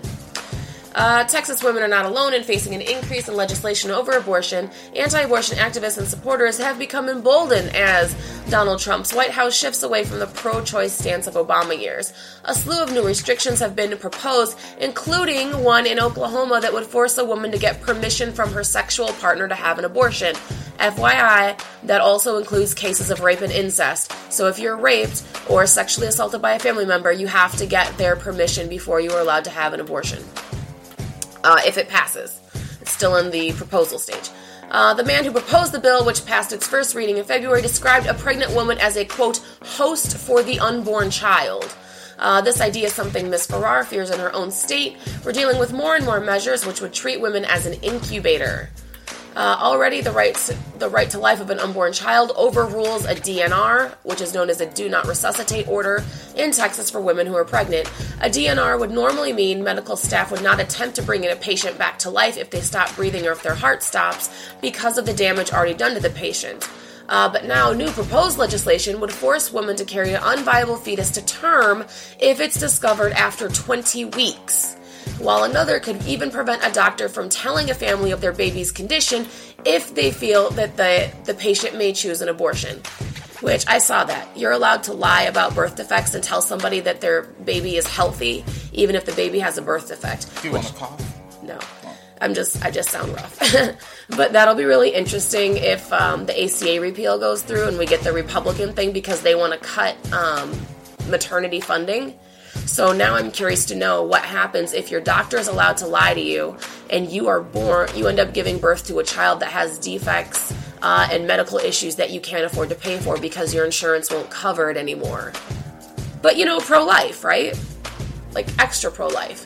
Texas women are not alone in facing an increase in legislation over abortion. Anti-abortion activists and supporters have become emboldened as Donald Trump's White House shifts away from the pro-choice stance of Obama years. A slew of new restrictions have been proposed, including one in Oklahoma that would force a woman to get permission from her sexual partner to have an abortion. FYI, that also includes cases of rape and incest. So if you're raped or sexually assaulted by a family member, you have to get their permission before you are allowed to have an abortion. If it passes. It's still in the proposal stage. The man who proposed the bill, which passed its first reading in February, described a pregnant woman as a, quote, host for the unborn child. This idea is something Ms. Farrar fears in her own state. We're dealing with more and more measures which would treat women as an incubator. Already, the right to life of an unborn child overrules a DNR, which is known as a Do Not Resuscitate order, in Texas for women who are pregnant. A DNR would normally mean medical staff would not attempt to bring in a patient back to life if they stop breathing or if their heart stops because of the damage already done to the patient. But now, new proposed legislation would force women to carry an unviable fetus to term if it's discovered after 20 weeks. While another could even prevent a doctor from telling a family of their baby's condition if they feel that the patient may choose an abortion. Which, I saw that. You're allowed to lie about birth defects and tell somebody that their baby is healthy, even if the baby has a birth defect. Do you want to cough? No. I just sound rough. But that'll be really interesting if the ACA repeal goes through and we get the Republican thing because they want to cut maternity funding. So now I'm curious to know what happens if your doctor is allowed to lie to you and you end up giving birth to a child that has defects and medical issues that you can't afford to pay for because your insurance won't cover it anymore. But, pro-life, right? Like, extra pro-life.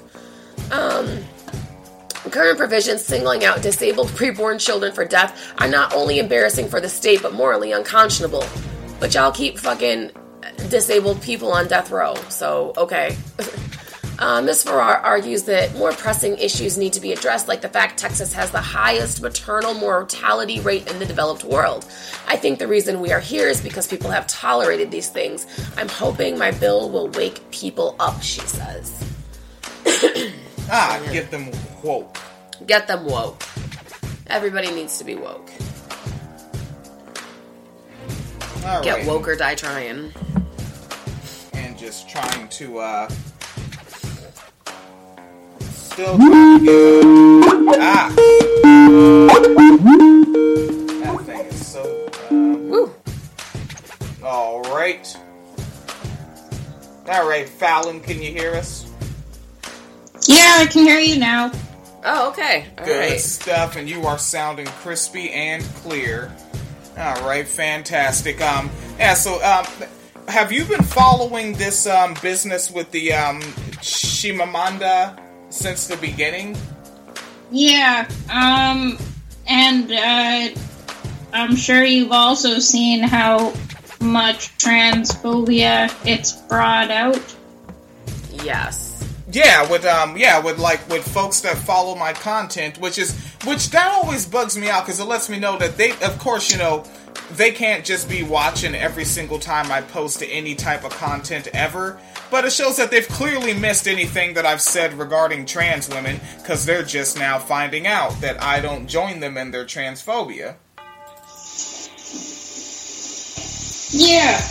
Current provisions singling out disabled preborn children for death are not only embarrassing for the state, but morally unconscionable. But y'all keep fucking disabled people on death row, so okay. Ms. Farrar argues that more pressing issues need to be addressed, like the fact Texas has the highest maternal mortality rate in the developed world. I think the reason we are here is because people have tolerated these things. I'm hoping my bill will wake people up, she says. Get them woke. Get them woke. Everybody needs to be woke. All Get right. woke or die trying. And just trying to Still trying to get that thing is so. Woo. All right. All right, Fallon, can you hear us? Yeah, I can hear you now. Oh, okay. All Good right. stuff, and you are sounding crispy and clear. All right, fantastic. So have you been following this business with the Chimamanda since the beginning? Yeah, and I'm sure you've also seen how much transphobia it's brought out. Yes. Yeah, with folks that follow my content, which that always bugs me out because it lets me know that they, of course, they can't just be watching every single time I post any type of content ever, but it shows that they've clearly missed anything that I've said regarding trans women because they're just now finding out that I don't join them in their transphobia. Yeah.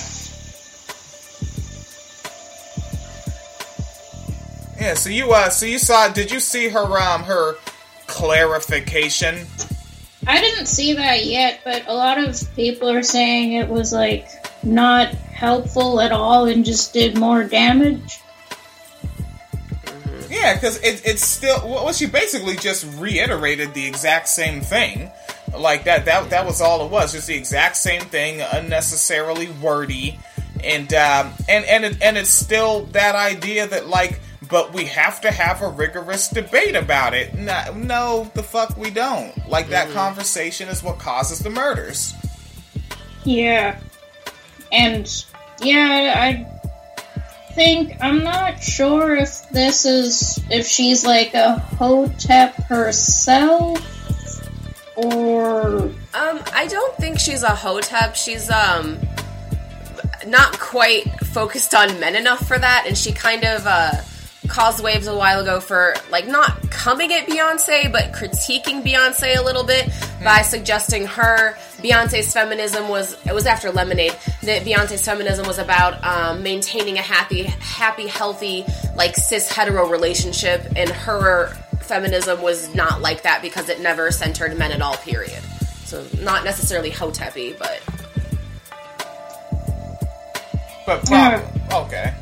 Yeah, so you saw, did you see her clarification? I didn't see that yet, but a lot of people are saying it was, like, not helpful at all and just did more damage. Yeah, because it's still, well, she basically just reiterated the exact same thing. Like, that was all it was, just the exact same thing, unnecessarily wordy, and it's still that idea that, like, but we have to have a rigorous debate about it. No, the fuck we don't. Like, that conversation is what causes the murders. Yeah. And, yeah, I think, I'm not sure if she's like a hotep herself, or... I don't think she's a hotep. She's, not quite focused on men enough for that, and she kind of, caused waves a while ago for, like, not coming at Beyonce, but critiquing Beyonce a little bit by suggesting Beyonce's feminism was after Lemonade, that Beyonce's feminism was about maintaining a happy, healthy, like, cis-hetero relationship, and her feminism was not like that because it never centered men at all, period. So, not necessarily hotep-y, but... But probably... Okay.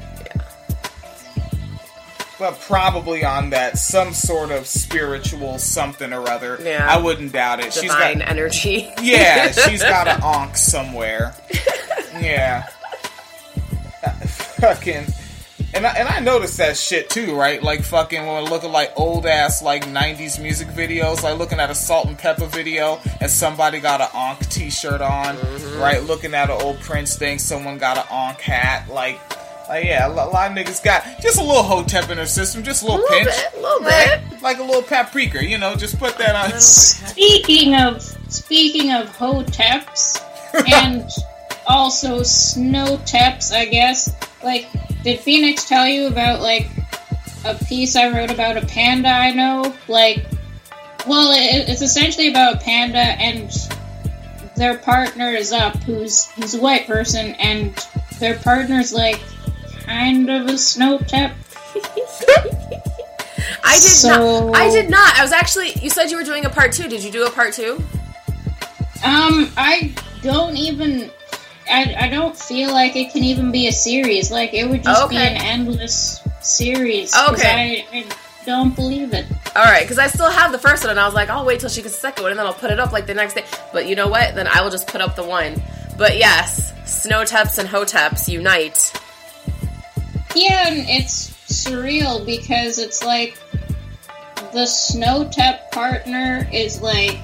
But probably on that, some sort of spiritual something or other. Yeah. I wouldn't doubt it. Divine energy. Yeah, she's got an onk somewhere. Yeah. Fucking... And I noticed that shit too, right? Like fucking when we're looking like old ass like 90s music videos, like looking at a Salt and Pepper video and somebody got an Onk t-shirt on, right? Looking at an old Prince thing, someone got an Onk hat, like yeah, a lot of niggas got just a little hotep in their system, just a little pinch. A little right? bit. Like a little paprika, just put that on. Speaking of hoteps, and also snowteps, I guess, like, did Phoenix tell you about, like, a piece I wrote about a panda I know? Like, well, it's essentially about a panda and their partner is up, who's a white person, and their partner's, like, kind of a snowtep. I did not. I was actually, you said you were doing a part 2. Did you do a part 2? I don't feel like it can even be a series. Like, it would just be an endless series. Okay. I don't believe it. Alright, because I still have the first one, and I was like, I'll wait till she gets the second one, and then I'll put it up, like, the next day. But you know what? Then I will just put up the one. But yes, snowteps and hoteps unite. Yeah, and it's surreal, because it's like, the snowtep partner is, like,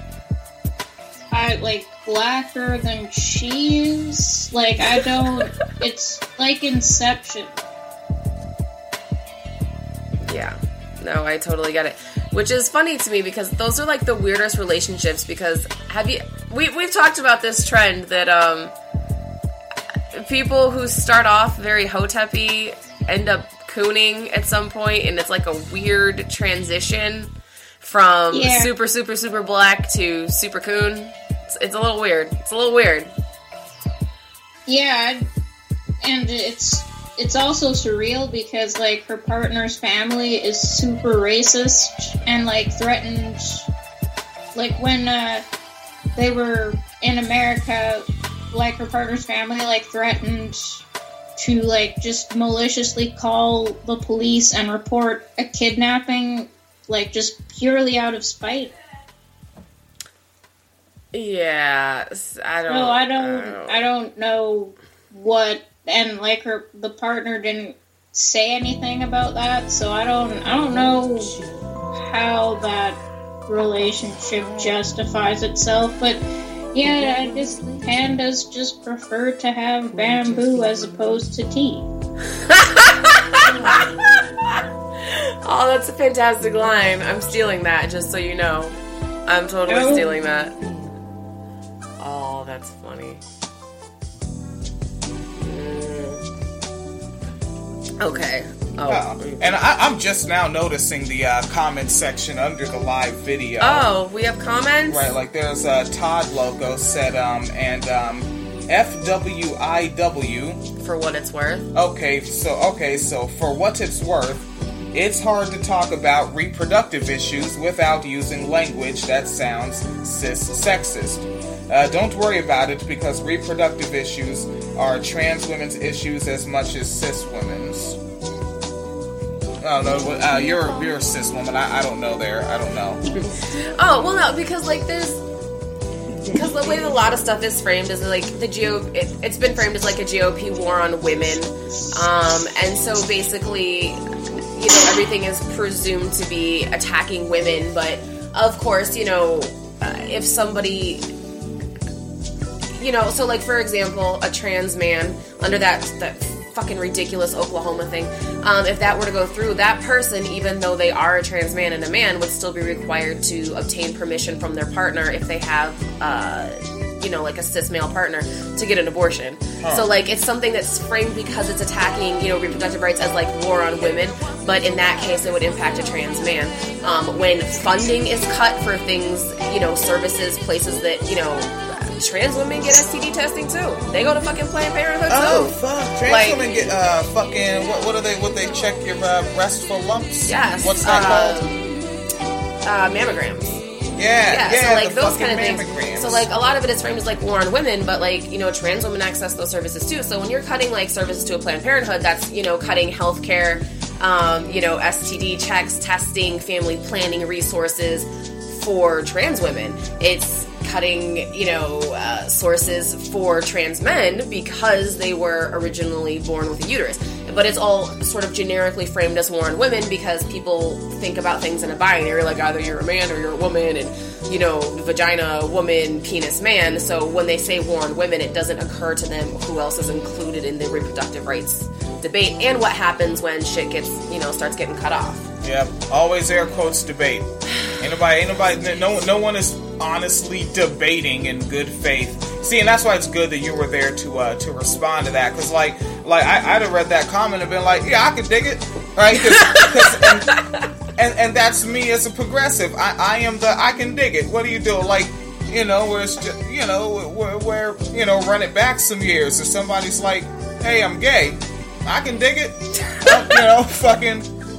blacker than she is. Like, it's like Inception. Yeah. No, I totally get it. Which is funny to me because those are like the weirdest relationships because we've talked about this trend that people who start off very hotep-y end up cooning at some point, and it's like a weird transition from super, super, super black to super coon. It's a little weird. Yeah, and it's it's also surreal because, like, her partner's family is super racist and, like, threatened, like, when they were in America, like, her partner's family, like, threatened to, like, just maliciously call the police and report a kidnapping, like, just purely out of spite. Yeah, I don't know what, and, like, the partner didn't say anything about that, so I don't know how that relationship justifies itself, but yeah, I guess pandas just prefer to have bamboo as opposed to tea. Oh, that's a fantastic line. I'm stealing that, just so you know. I'm totally stealing that. Oh, that's funny. Okay. And I'm just now noticing the comment section under the live video. Oh, we have comments? Right, like there's a Todd logo said, and FWIW. For what it's worth. Okay, so for what it's worth, it's hard to talk about reproductive issues without using language that sounds cis-sexist. Don't worry about it because reproductive issues are trans women's issues as much as cis women's. Oh no, you're a cis woman. I don't know there. I don't know. Oh well, no, because like because the way that a lot of stuff is framed is like it's been framed as like a GOP war on women, and so basically, you know, everything is presumed to be attacking women. But of course, you know, if somebody, you know, so like for example, a trans man under that fucking ridiculous Oklahoma thing, if that were to go through, that person, even though they are a trans man and a man, would still be required to obtain permission from their partner if they have, you know, like a cis male partner to get an abortion. Huh. So like it's something that's framed because it's attacking, you know, reproductive rights as like war on women, but in that case it would impact a trans man. When funding is cut for things, you know, services, places that, you know, trans women get STD testing too. They go to fucking Planned Parenthood too. Oh fuck! Trans women get fucking what they check your breast for lumps? Yes. What's that called? Mammograms. Yeah. So like those kind of things. Mammograms. So like a lot of it is framed as like war on women, but like, you know, trans women access those services too. So when you're cutting like services to a Planned Parenthood, that's, you know, cutting healthcare, you know, STD checks, testing, family planning resources for trans women. It's cutting, you know, sources for trans men because they were originally born with a uterus. But it's all sort of generically framed as war on women because people think about things in a binary, like either you're a man or you're a woman, and, you know, vagina, woman, penis, man. So when they say war on women, it doesn't occur to them who else is included in the reproductive rights debate and what happens when shit gets, you know, starts getting cut off. Yep, always air quotes debate. Ain't nobody, no one is honestly debating in good faith. See, and that's why it's good that you were there to respond to that, because like I'd have read that comment and been like, yeah, I can dig it, right? And that's me as a progressive. I am I can dig it. What do you do? Like, you know, where it's just, you know, where you know, run it back some years, if somebody's like, hey, I'm gay, I can dig it. You know, fucking,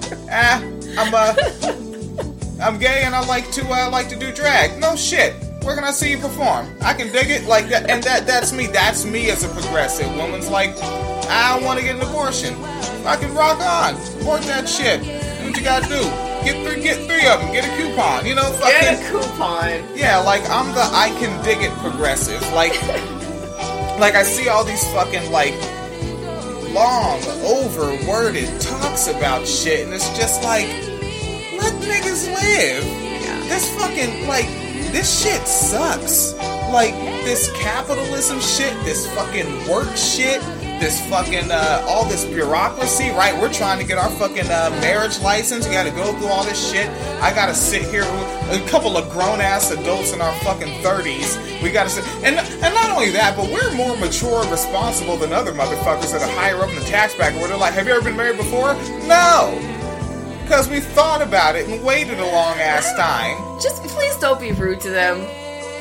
I'm gay and I like to do drag. No shit. Where can I see you perform? I can dig it like that, and that's me. That's me as a progressive. Woman's like, I want to get an abortion. I can rock on, work that shit. Do what you gotta do. Get three of them. Get a coupon. You know, fucking get a coupon. Yeah, like I'm the I can dig it progressive. Like I see all these fucking like long, over-worded talks about shit, and it's just like, let niggas live. Yeah. This fucking, like, this shit sucks. Like, this capitalism shit, this fucking work shit, this fucking, all this bureaucracy, right? We're trying to get our fucking marriage license. We gotta go through all this shit. I gotta sit here with a couple of grown-ass adults in our fucking 30s. We gotta sit, and not only that, but we're more mature and responsible than other motherfuckers that are higher up in the tax bracket where they're like, have you ever been married before? No! Because we thought about it and waited a long-ass time. Just please don't be rude to them.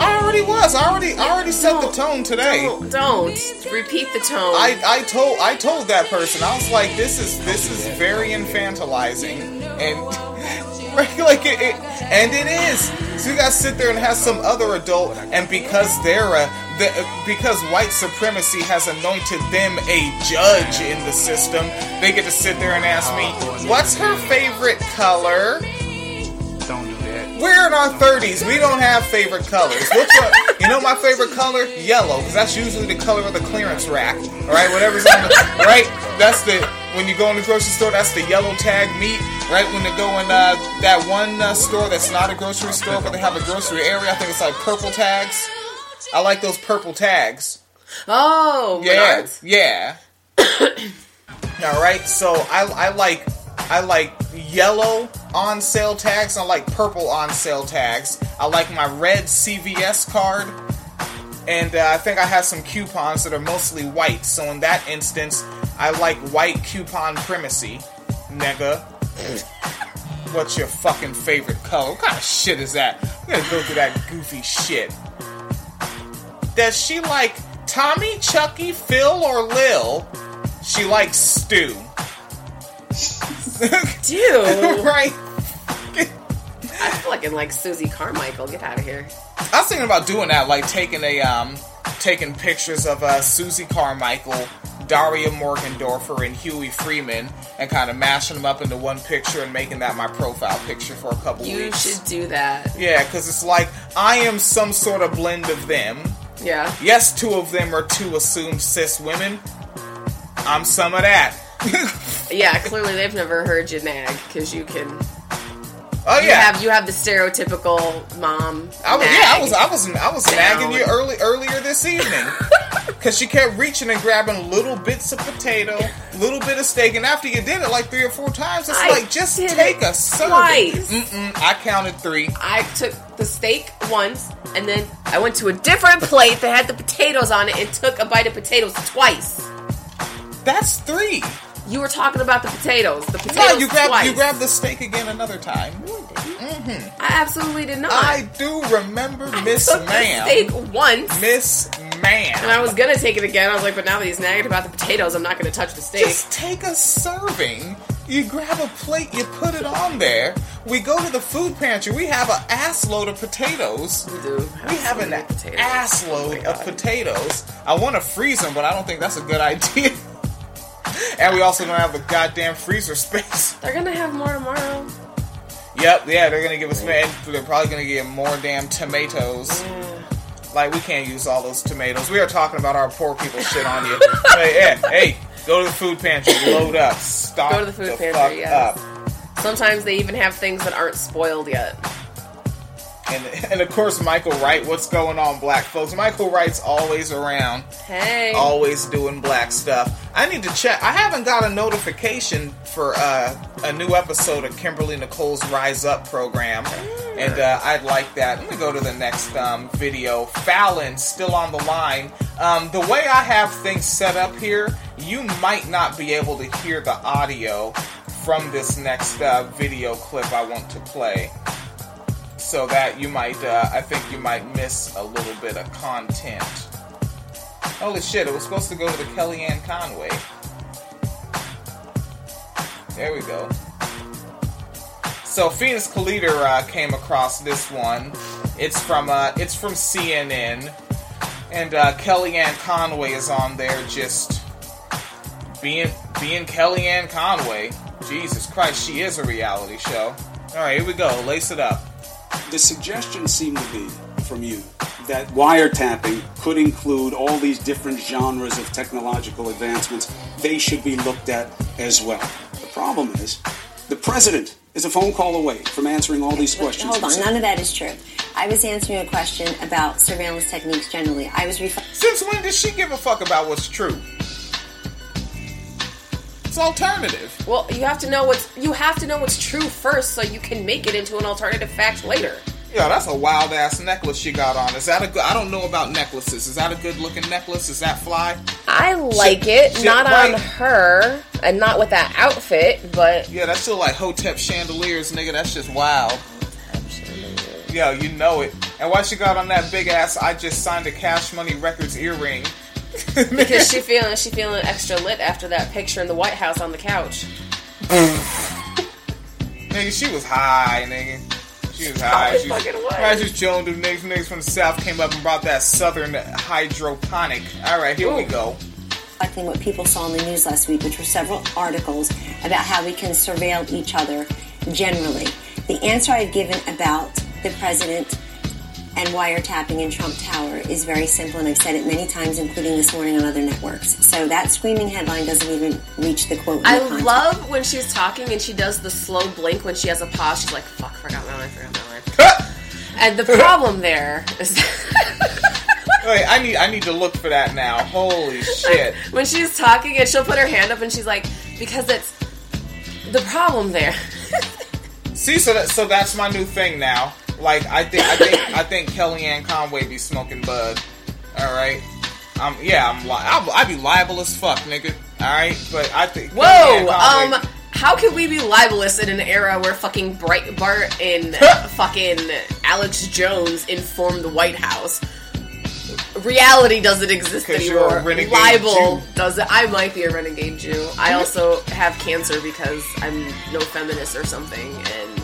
I already was. I already set the tone today. Don't repeat the tone. I told that person, I was like, this is very infantilizing, and like it and it is. So you gotta sit there and have some other adult, and because because white supremacy has anointed them a judge in the system, they get to sit there and ask me, what's her favorite color? Don't do that. We're in our 30s. We don't have favorite colors. You know my favorite color? Yellow, because that's usually the color of the clearance rack. All right, whatever's on the right. That's when you go in the grocery store. That's the yellow tag meat. Right when they go in that one store that's not a grocery store, but they have a grocery area. I think it's like purple tags. I like those purple tags. Oh, yeah, Menards. yeah. All right, so I like yellow on sale tags. I like purple on sale tags. I like my red CVS card, and I think I have some coupons that are mostly white. So in that instance, I like white coupon primacy, nigga. What's your fucking favorite color? What kind of shit is that? I'm gonna go through that goofy shit. Does she like Tommy, Chucky, Phil, or Lil? She likes Stu. Dude. Right? I fucking like Susie Carmichael. Get out of here. I was thinking about doing that, like taking pictures of Susie Carmichael, Daria Morgendorffer, and Huey Freeman, and kind of mashing them up into one picture and making that my profile picture for a couple weeks. You should do that. Yeah, because it's like, I am some sort of blend of them. Yeah. Yes, two of them are two assumed cis women. I'm some of that. Yeah, clearly they've never heard you nag, because you can... Oh yeah, you have the stereotypical mom. I was nagging you earlier this evening because she kept reaching and grabbing little bits of potato, little bit of steak, and after you did it like 3 or 4 times, it's like, just take a serving. Twice. I counted 3. I took the steak once, and then I went to a different plate that had the potatoes on it and took a bite of potatoes twice. That's 3. You were talking about the potatoes. The potatoes. No, you grabbed the steak again another time. No, I didn't. I absolutely did not. I do remember Miss Ma'am. The steak once. Miss Ma'am. And I was gonna take it again. I was like, but now that he's nagging about the potatoes, I'm not gonna touch the steak. Just take a serving. You grab a plate, you put it on there. We go to the food pantry. We have an ass load of potatoes. We do. We have an ass load of potatoes. I want to freeze them, but I don't think that's a good idea. And we also don't have the goddamn freezer space. They're gonna have more tomorrow. Yep, yeah, they're gonna give us, they're probably gonna give more damn tomatoes. Like, we can't use all those tomatoes. We are talking about our poor people shit on you. Hey, go to the food pantry, load up, stock Go to the food pantry, yes. up. Sometimes they even have things that aren't spoiled yet. And of course, Michael Wright. What's going on, black folks? Michael Wright's always around. Hey. Always doing black stuff. I need to check. I haven't got a notification for a new episode of Kimberly Nicole's Rise Up program. And I'd like that. Let me go to the next video. Fallon, still on the line. The way I have things set up here, you might not be able to hear the audio from this next video clip I want to play. So that you might, I think you might miss a little bit of content. Holy shit, it was supposed to go to the Kellyanne Conway. There we go. So Phoenix Calida came across this one. It's from CNN. And Kellyanne Conway is on there just being Kellyanne Conway. Jesus Christ, she is a reality show. Alright, here we go. Lace it up. The suggestion seemed to be, from you, that wiretapping could include all these different genres of technological advancements. They should be looked at as well. The problem is, the president is a phone call away from answering all these questions. Hold on, none of that is true. I was answering a question about surveillance techniques generally. Since when does she give a fuck about what's true? It's alternative. Well, you have to know what's true first, so you can make it into an alternative fact later. Yeah, that's a wild ass necklace she got on. Is that a good? I don't know about necklaces. Is that a good looking necklace? Is that fly? I like it, not on her, and not with that outfit, but yeah, that's still like Hotep chandeliers, nigga. That's just wild. Yeah, you know it. And why she got on that big ass I just signed a Cash Money Records earring? Because she feeling extra lit after that picture in the White House on the couch. Nigga, she was high, nigga. She was high. She was just chilling with niggas from the South came up and brought that Southern hydroponic. Alright, here we go. Reflecting what people saw in the news last week, which were several articles about how we can surveil each other generally. The answer I've given about the president and wiretapping in Trump Tower is very simple, and I've said it many times, including this morning on other networks. So that screaming headline doesn't even reach the quote. I love when she's talking and she does the slow blink when she has a pause. She's like, fuck, forgot my line. And the problem there is wait, I need to look for that now. Holy shit. When she's talking and she'll put her hand up and she's like, because it's the problem there. See, so that's my new thing now. Like, I think Kellyanne Conway be smoking bud. Alright? I'd be liable as fuck, nigga. Alright? But I think... Whoa! How can we be libelous in an era where fucking Breitbart and fucking Alex Jones inform the White House? Reality doesn't exist anymore. You're a renegade Libel Jew. doesn't. I might be a renegade Jew. I also have cancer because I'm no feminist or something, and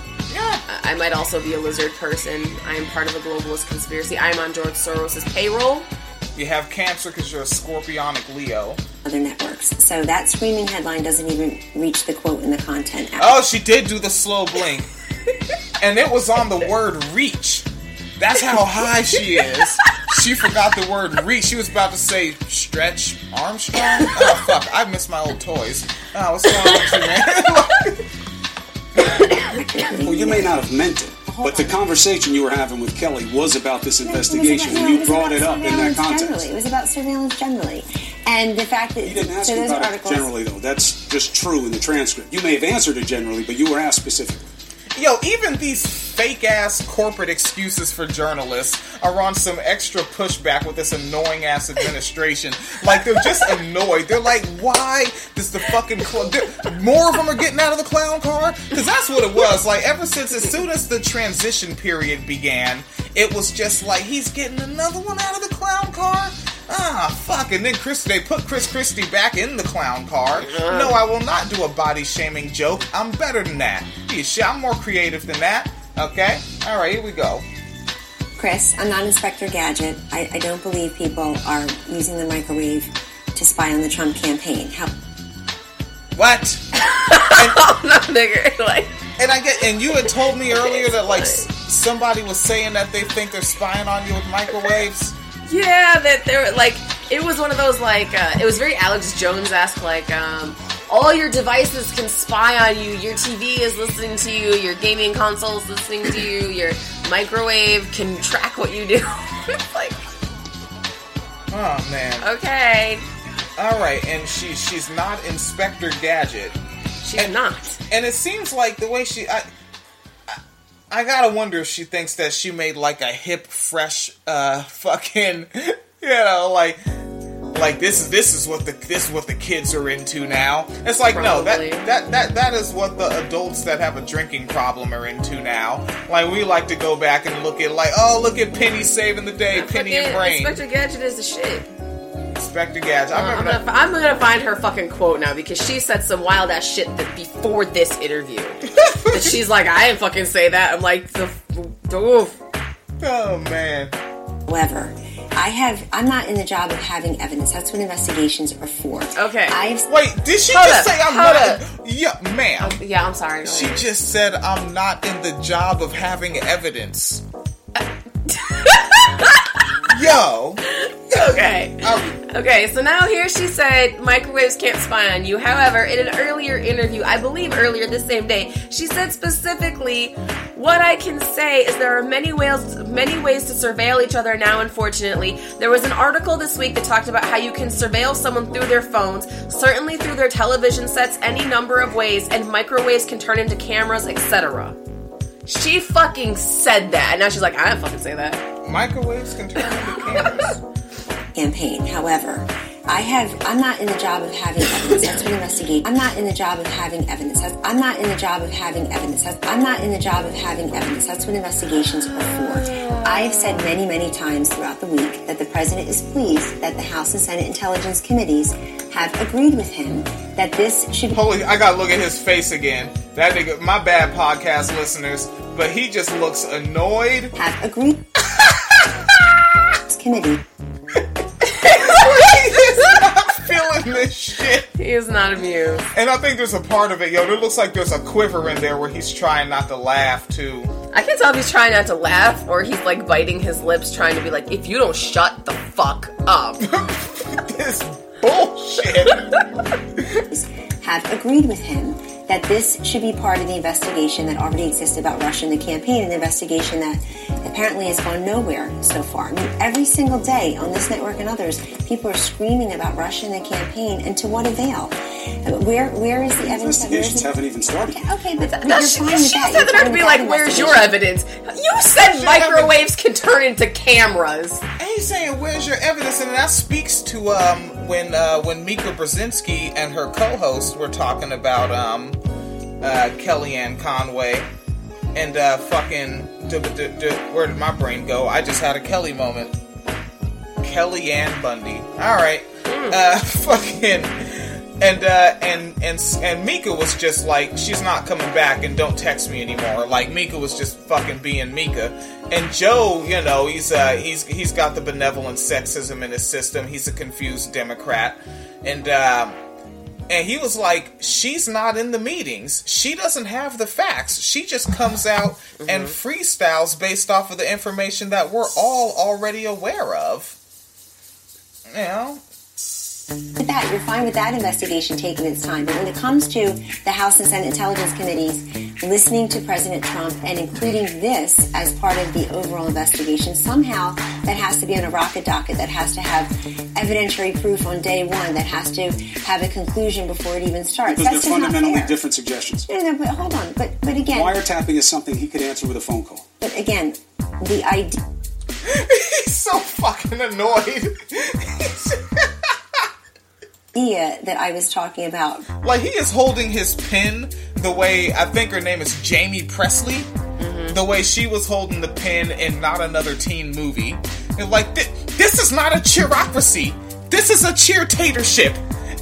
I might also be a lizard person. I am part of a globalist conspiracy. I am on George Soros' payroll. You have cancer because you're a scorpionic Leo. Other networks. So that screaming headline doesn't even reach the quote in the content. Oh, she did do the slow blink. And it was on the word reach. That's how high she is. She forgot the word reach. She was about to say Stretch Armstrong. Oh, fuck. I miss my old toys. Oh, what's going on with you, man? Well, you may not have meant it, but the conversation you were having with Kelly was about this investigation, and you brought it up in that context. It was about surveillance generally. And the fact that... You didn't ask me about it generally, though. That's just true in the transcript. You may have answered it generally, but you were asked specifically. Yo, even these fake-ass corporate excuses for journalists are on some extra pushback with this annoying-ass administration. Like, they're just annoyed. They're like, why does the fucking... more of them are getting out of the clown car? Because that's what it was. Like, ever since, as soon as the transition period began, it was just like, he's getting another one out of the clown car? Ah, fuck. And then they put Chris Christie back in the clown car. No, I will not do a body-shaming joke. I'm better than that. I'm more creative than that. Okay? Alright, here we go. Chris, I'm not Inspector Gadget. I don't believe people are using the microwave to spy on the Trump campaign. What? Nigga, like... And you had told me earlier that, like, somebody was saying that they think they're spying on you with microwaves. Yeah, that they're like, it was one of those like, it was very Alex Jones-esque, like, all your devices can spy on you, your TV is listening to you, your gaming console is listening to you, your microwave can track what you do. It's like, oh man. Okay. Alright, and she's not Inspector Gadget. She's not. And it seems like the way I gotta wonder if she thinks that she made like a hip, fresh, fucking, you know, like this is what the kids are into now. It's like, probably. No, that is what the adults that have a drinking problem are into now. Like, we like to go back and look at like, oh, look at Penny saving the day, Penny and Brain. Inspector Gadget is the shit. Inspector Gadget. I'm gonna find her fucking quote now because she said some wild ass shit that before this interview. That she's like, I didn't fucking say that. I'm like, oof. Oh man. However, I'm not in the job of having evidence. That's what investigations are for. Okay. Wait, did she just say I'm not? Yeah, ma'am. Yeah, I'm sorry. She just said I'm not in the job of having evidence. Yo. Okay. Okay, so now here she said microwaves can't spy on you. However, in an earlier interview, I believe earlier this same day, she said specifically, what I can say is there are many ways to surveil each other now, unfortunately. There was an article this week that talked about how you can surveil someone through their phones, certainly through their television sets, any number of ways, and microwaves can turn into cameras, etc. She fucking said that. And now she's like, I didn't fucking say that. Microwaves can turn into cameras. Campaign. However, I'm not in the job of having evidence. That's what investigate. I'm not in the job of having evidence. I'm not in the job of having evidence. I'm not in the job of having evidence. That's what investigations are for. I have said many, many times throughout the week that the president is pleased that the House and Senate Intelligence Committees have agreed with him that this should be... Holy, I gotta look at his face again. That nigga, my bad podcast listeners, but he just looks annoyed. Have agreed. Committee. Feeling this shit. He is not amused. And I think there's a part of it, there looks like there's a quiver in there where he's trying not to laugh, too. I can't tell if he's trying not to laugh or he's, like, biting his lips trying to be like, if you don't shut the fuck up. This bullshit. Have agreed with him that this should be part of the investigation that already exists about Russia and the campaign, an investigation that apparently has gone nowhere so far. I mean, every single day on this network and others, people are screaming about Russia and the campaign, and to what avail? Where is the evidence? Investigations haven't even started. Okay, but you're fine with that. She said that to be like, where's your evidence? You said microwaves can turn into cameras. And he's saying, where's your evidence? And that speaks to when Mika Brzezinski and her co-host were talking about Kellyanne Conway and where did my brain go? I just had a Kelly moment. Kellyanne Bundy. All right. And Mika was just like, she's not coming back and don't text me anymore. Like, Mika was just fucking being Mika. And Joe, he's got the benevolent sexism in his system. He's a confused Democrat. And he was like, she's not in the meetings. She doesn't have the facts. She just comes out and freestyles based off of the information that we're all already aware of. With that, you're fine with that investigation taking its time. But when it comes to the House and Senate Intelligence Committees listening to President Trump and including this as part of the overall investigation, somehow that has to be on a rocket docket, that has to have evidentiary proof on day one, that has to have a conclusion before it even starts. Because That's they're just fundamentally not fair. different suggestions. No, but hold on. But again... Wiretapping is something he could answer with a phone call. But again, the idea... He's so fucking annoyed. That I was talking about. Like, he is holding his pen the way, I think her name is Jamie Presley, the way she was holding the pen in Not Another Teen Movie. And like, this is not a cheerocracy. This is a cheer-tatership.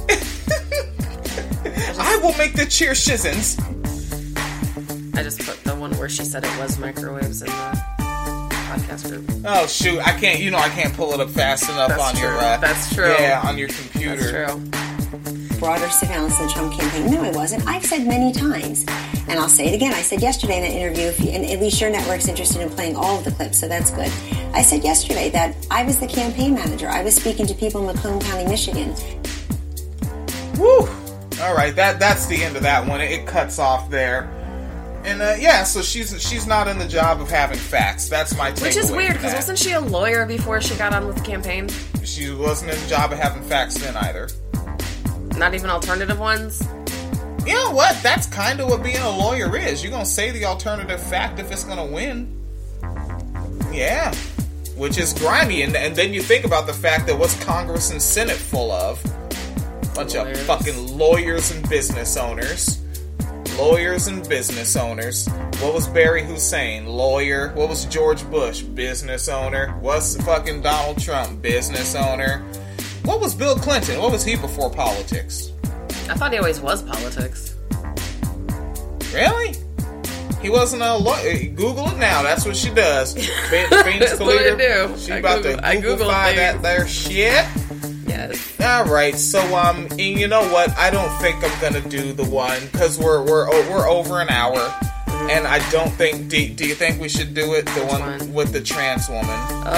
I will make the cheer shizzins. I just put the one where she said it was microwaves in the podcast group. Oh shoot, I can't pull it up fast enough on your that's true. Yeah, on your computer. That's true. Broader surveillance of the Trump campaign. No, it wasn't. I've said many times, and I'll say it again. I said yesterday in that interview, and at least your network's interested in playing all of the clips, so that's good. I said yesterday that I was the campaign manager. I was speaking to people in Macomb County, Michigan. Woo! All right, that's the end of that one. It cuts off there. And so she's not in the job of having facts. That's my takeaway. Which is weird, because wasn't she a lawyer before she got on with the campaign? She wasn't in the job of having facts then either. Not even alternative ones? You know what? That's kind of what being a lawyer is. You're going to say the alternative fact if it's going to win. Yeah. Which is grimy. And then you think about the fact that what's Congress and Senate full of? Bunch of fucking lawyers and business owners. Lawyers and business owners. What was Barry Hussein? Lawyer. What was George Bush? Business owner. What's fucking Donald Trump? Business owner. What was Bill Clinton? What was he before politics? I thought he always was politics. Really? He wasn't a lawyer. Google it now. That's what she does. Phoenix That's what I do. She about to Google-fy that there shit. Yes. Alright, so, and you know what? I don't think I'm gonna do the one, because we're over an hour, and I don't think, do you think we should do it? The one with the trans woman?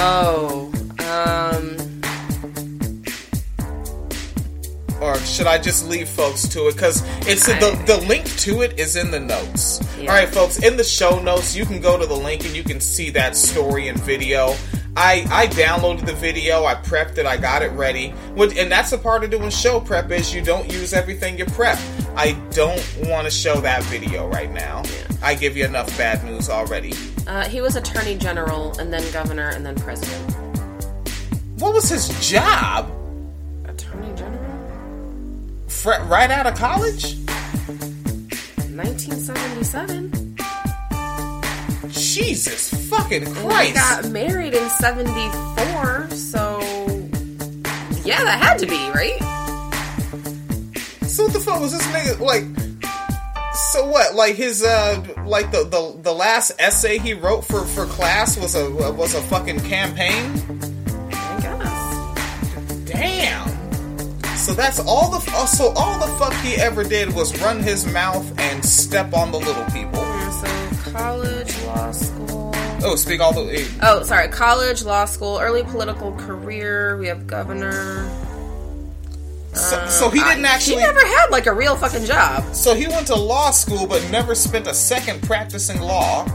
Or should I just leave folks to it? Because it's the link to it is in the notes. Yeah. Alright, folks, in the show notes, you can go to the link and you can see that story and video. I downloaded the video, I prepped it, I got it ready. And that's a part of doing show prep is you don't use everything you prep. I don't want to show that video right now. Yeah. I give you enough bad news already. He was Attorney General, and then Governor, and then President. What was his job? Attorney General? Right out of college? 1977. Jesus fucking Christ. And they got married in 74, so... Yeah, that had to be, right? So what the fuck was this nigga, like... So what, like his, like the last essay he wrote for class was a fucking campaign? I guess. Damn. So that's all the fuck he ever did was run his mouth and step on the little people. So college, law school. Oh, speak all the. Oh, sorry. College, law school, early political career. We have governor. So he didn't actually. He never had like a real fucking job. So he went to law school, but never spent a second practicing law.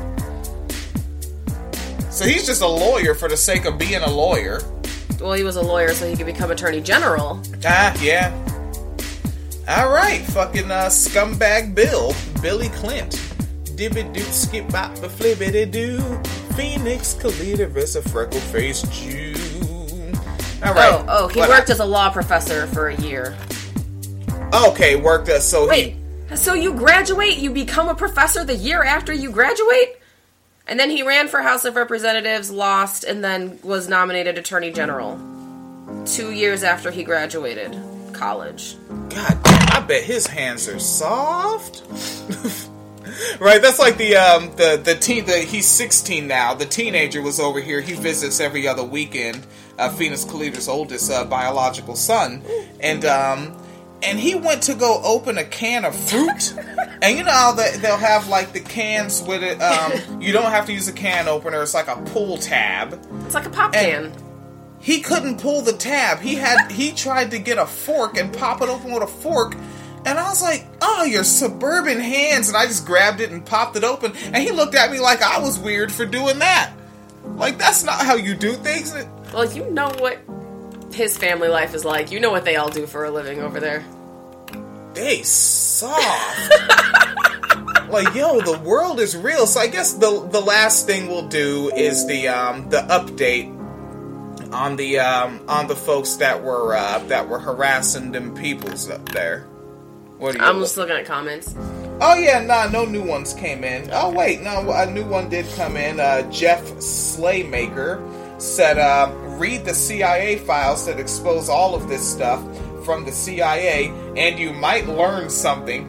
So he's just a lawyer for the sake of being a lawyer. Well, he was a lawyer, so he could become attorney general. Ah, yeah. All right, fucking scumbag Billy Clint. Dibby doo skip bop the flibbity doo. Phoenix Calidorus, a freckle faced Jew. All right. Oh, he worked as a law professor for a year. Okay, worked as so. Wait, so you graduate, you become a professor the year after you graduate? And then he ran for House of Representatives, lost, and then was nominated Attorney General 2 years after he graduated college. God damn, I bet his hands are soft. Right, that's like the teen. He's 16 now. The teenager was over here. He visits every other weekend. Phoenix Calidorus' oldest biological son, and he went to go open a can of fruit. And you know how they'll have like the cans with it. You don't have to use a can opener. It's like a pull tab. It's like a pop can. He couldn't pull the tab. He tried to get a fork and pop it open with a fork. And I was like, oh, your suburban hands. And I just grabbed it and popped it open. And he looked at me like I was weird for doing that. Like, that's not how you do things. Well, you know what his family life is like. You know what they all do for a living over there. They soft. Like, yo, the world is real. So I guess the last thing we'll do is the update on the folks that were harassing them peoples up there. I'm just looking at comments. Oh yeah, no new ones came in. Oh wait, no, a new one did come in. Jeff Slaymaker said, read the CIA files that expose all of this stuff from the CIA, and you might learn something.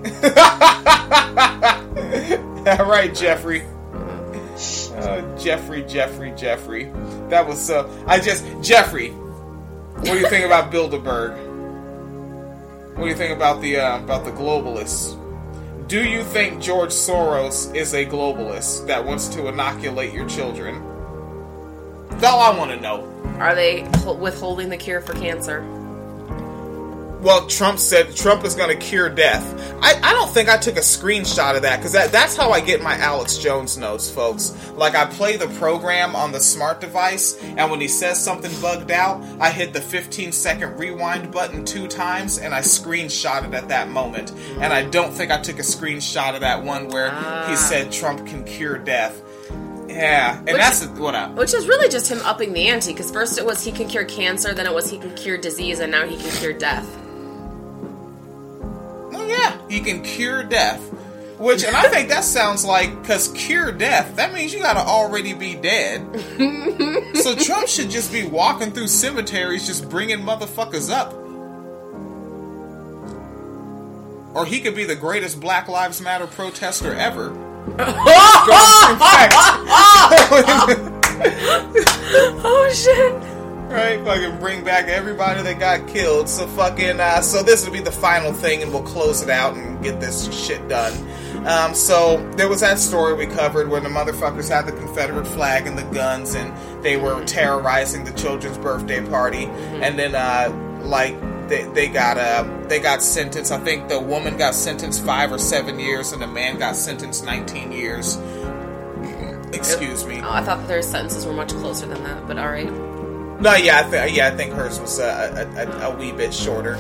All right, Jeffrey. Jeffrey. That was so. Jeffrey. What do you think about Bilderberg? What do you think about the globalists? Do you think George Soros is a globalist that wants to inoculate your children? That's all I want to know. Are they withholding the cure for cancer? Well, Trump said Trump is going to cure death. I don't think I took a screenshot of that, because that's how I get my Alex Jones notes, folks. Like, I play the program on the smart device, and when he says something bugged out, I hit the 15-second rewind button 2 times, and I screenshot it at that moment. And I don't think I took a screenshot of that one where he said Trump can cure death. Yeah, and which is really just him upping the ante, because first it was he can cure cancer, then it was he can cure disease, and now he can cure death. Well, yeah, he can cure death. And I think that sounds like, because cure death, that means you gotta already be dead. So Trump should just be walking through cemeteries just bringing motherfuckers up. Or he could be the greatest Black Lives Matter protester ever. Oh shit! Right, fucking bring back everybody that got killed. So fucking, so this will be the final thing, and we'll close it out and get this shit done. So there was that story we covered where the motherfuckers had the Confederate flag and the guns, and they were terrorizing the children's birthday party, and then they got sentenced. I think the woman got sentenced 5 or 7 years, and the man got sentenced 19 years. Excuse me. Oh, I thought that their sentences were much closer than that, but alright. No, I think hers was a wee bit shorter.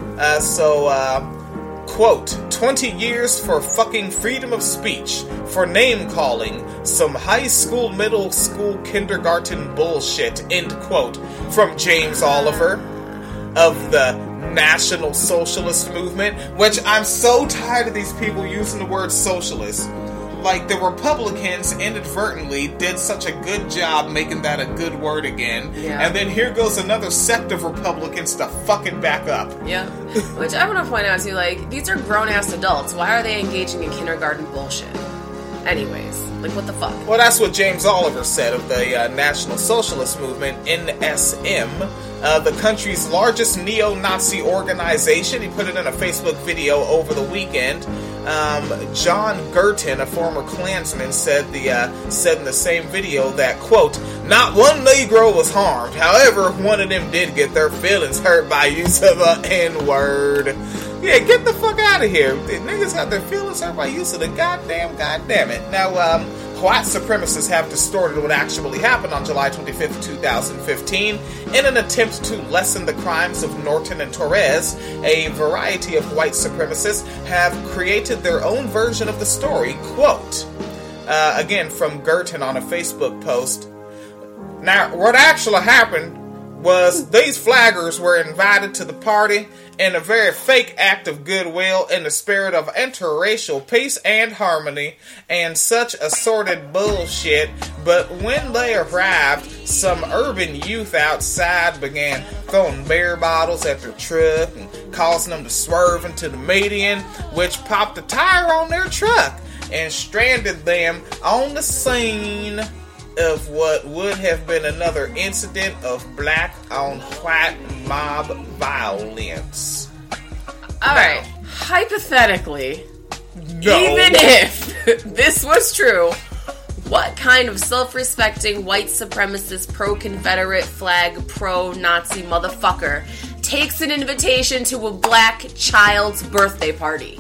Quote, 20 years for fucking freedom of speech, for name-calling, some high school, middle school, kindergarten bullshit, end quote, from James Oliver of the National Socialist Movement, which I'm so tired of these people using the word socialist. Like, the Republicans inadvertently did such a good job making that a good word again, and then here goes another sect of Republicans to fuck it back up. Yeah. Which I want to point out to you, like, these are grown-ass adults. Why are they engaging in kindergarten bullshit? Anyways, like, what the fuck? Well, that's what James Oliver said of the National Socialist Movement, NSM, the country's largest neo-Nazi organization. He put it in a Facebook video over the weekend. John Gurtin, a former Klansman, said in the same video that, quote, "Not one Negro was harmed. However, one of them did get their feelings hurt by use of the N-word." Yeah, get the fuck out of here. The niggas got their feelings hurt by use of the goddamn it. Now, white supremacists have distorted what actually happened on July 25th, 2015. In an attempt to lessen the crimes of Norton and Torres, a variety of white supremacists have created their own version of the story. Quote, again from Gurtin on a Facebook post, "Now, what actually happened was these flaggers were invited to the party in a very fake act of goodwill in the spirit of interracial peace and harmony and such assorted bullshit, but when they arrived, some urban youth outside began throwing beer bottles at their truck and causing them to swerve into the median, which popped a tire on their truck and stranded them on the scene of what would have been another incident of black on white mob violence." Alright, hypothetically, even if this was true, what kind of self-respecting white supremacist pro-Confederate flag pro-Nazi motherfucker takes an invitation to a black child's birthday party?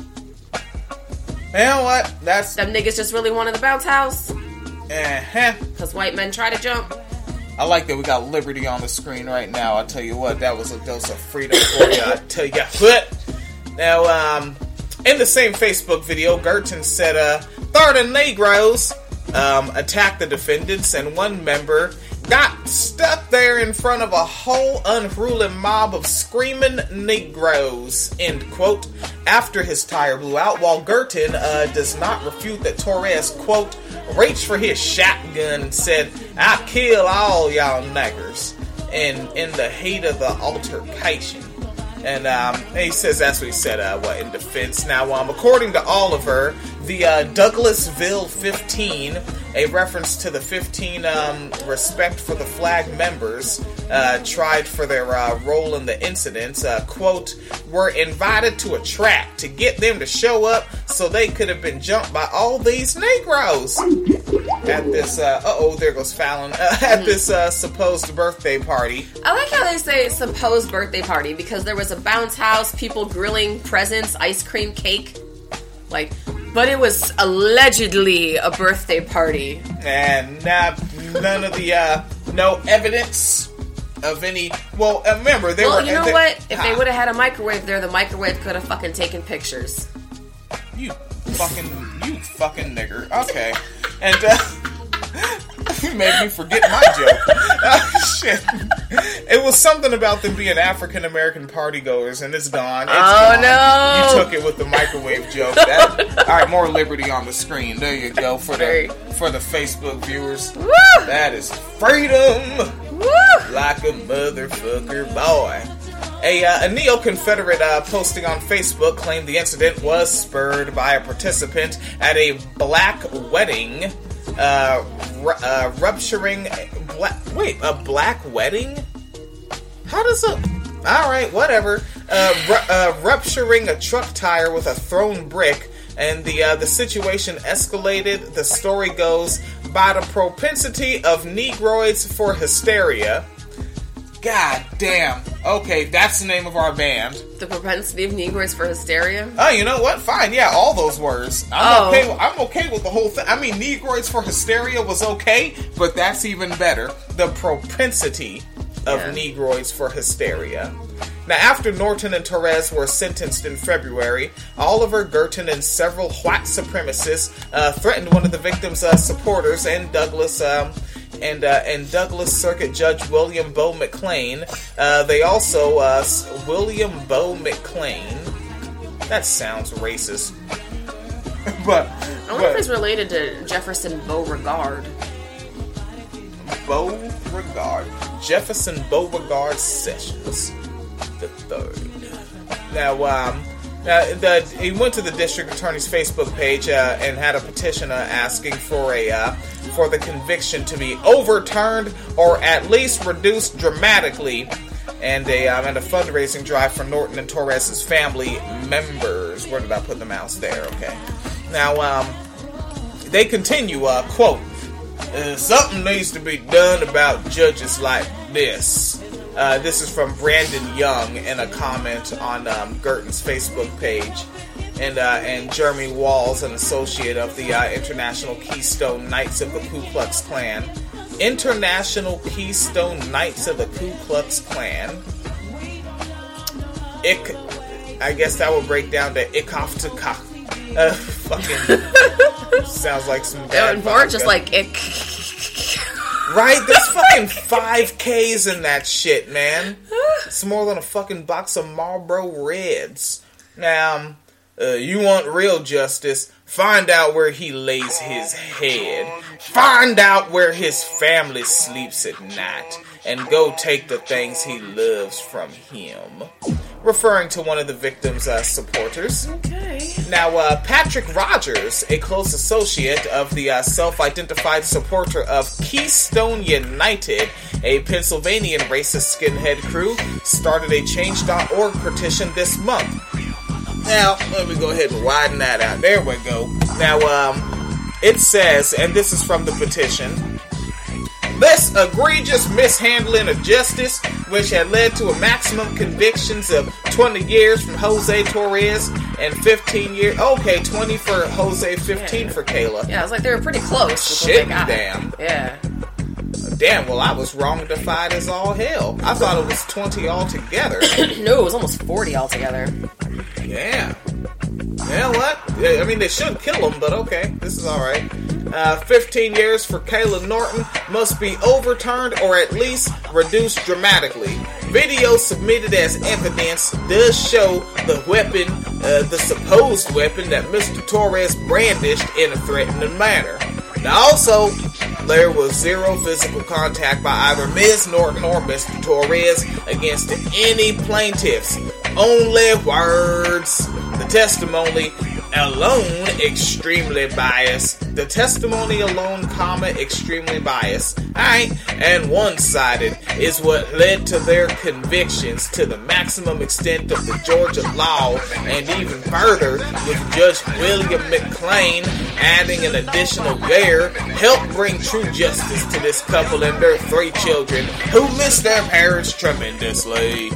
You know what? Them niggas just really wanted the bounce house? Uh-huh. Because white men try to jump. I like that we got Liberty on the screen right now. I'll tell you what, that was a dose of freedom for you. I tell you what. Now, in the same Facebook video, Gurtin said, 30 Negroes attacked the defendants, and one member got stuck there in front of a whole unruly mob of screaming Negroes, end quote, after his tire blew out, while Gurtin does not refute that Torres, quote, reached for his shotgun and said, "I'll kill all y'all niggers," and in the heat of the altercation. And he says that's what he said in defense. Now, according to Oliver, the Douglasville 15, a reference to the 15 Respect for the Flag members tried for their role in the incidents, quote, were invited to a track to get them to show up so they could have been jumped by all these Negroes at this, there goes Fallon, at this supposed birthday party. I like how they say supposed birthday party, because there was a bounce house, people grilling presents, ice cream, cake, like, but it was allegedly a birthday party. And none of the, no evidence of any, well, remember, they were... Well, you know what? If they would have had a microwave there, the microwave could have fucking taken pictures. You fucking nigger. Okay. And, you made me forget my joke. Shit. It was something about them being African-American partygoers, and it's gone. It's gone. No. You took it with the microwave joke. Alright, more Liberty on the screen. There you go for the Facebook viewers. Woo! That is freedom! Woo! Like a motherfucker boy. A neo-Confederate posting on Facebook claimed the incident was spurred by a participant at a black wedding, rupturing... a black wedding? How does a... Alright, whatever. Rupturing a truck tire with a thrown brick, and the situation escalated, the story goes, by the propensity of Negroids for hysteria. God damn. Okay, that's the name of our band. The propensity of Negroids for hysteria? Oh, you know what? Fine, yeah, all those words. I'm okay with the whole thing. I mean, Negroids for hysteria was okay, but that's even better. The propensity of Negroids for hysteria. Now, after Norton and Torres were sentenced in February, Oliver Gurtin and several white supremacists threatened one of the victims' supporters, and Douglas and Douglas Circuit Judge William Beau McLean. They also, William Beau McLean. That sounds racist. But I wonder if he's related to Jefferson Beauregard. Beauregard. Jefferson Beauregard Sessions the third. Now, he went to the district attorney's Facebook page and had a petition asking for the conviction to be overturned or at least reduced dramatically, and a fundraising drive for Norton and Torres's family members. Where did I put the mouse? There. Okay. Now, they continue. Quote: "Something needs to be done about judges like this." This is from Brandon Young in a comment on Girton's Facebook page. And Jeremy Walls, an associate of the International Keystone Knights of the Ku Klux Klan. International Keystone Knights of the Ku Klux Klan. I guess that would break down to Ikaftukak. Fucking sounds like some bad more just like ick. Right? There's fucking 5 Ks in that shit, man. It's more than a fucking box of Marlboro Reds. Now, you want real justice? Find out where he lays his head. Find out where his family sleeps at night. And go take the things he loves from him. Referring to one of the victim's supporters. Okay. Now, Patrick Rogers, a close associate of the self-identified supporter of Keystone United, a Pennsylvania racist skinhead crew, started a Change.org petition this month. Now, let me go ahead and widen that out. There we go. Now, it says, and this is from the petition, "This egregious mishandling of justice, which had led to a maximum convictions of 20 years from Jose Torres and 15 years... Okay, 20 for Jose, 15 for Kayla." Yeah, I was like, they were pretty close. Shit, damn. Yeah. Damn, well, I was wrong-defied as all hell. I thought it was 20 altogether. No, it was almost 40 altogether. Yeah. Yeah, what? I mean, they should kill him, but okay. This is alright. 15 years for Kayla Norton must be overturned or at least reduced dramatically. Video submitted as evidence does show the weapon, the supposed weapon that Mr. Torres brandished in a threatening manner. Now also, there was zero physical contact by either Ms. Norton or Mr. Torres against any plaintiffs. Only words. The testimony alone extremely biased. The testimony alone, extremely biased. Alright, and one-sided is what led to their convictions to the maximum extent of the Georgia law, and even further, with Judge William McLean adding an additional layer, helped bring true justice to this couple and their 3 children who miss their parents tremendously.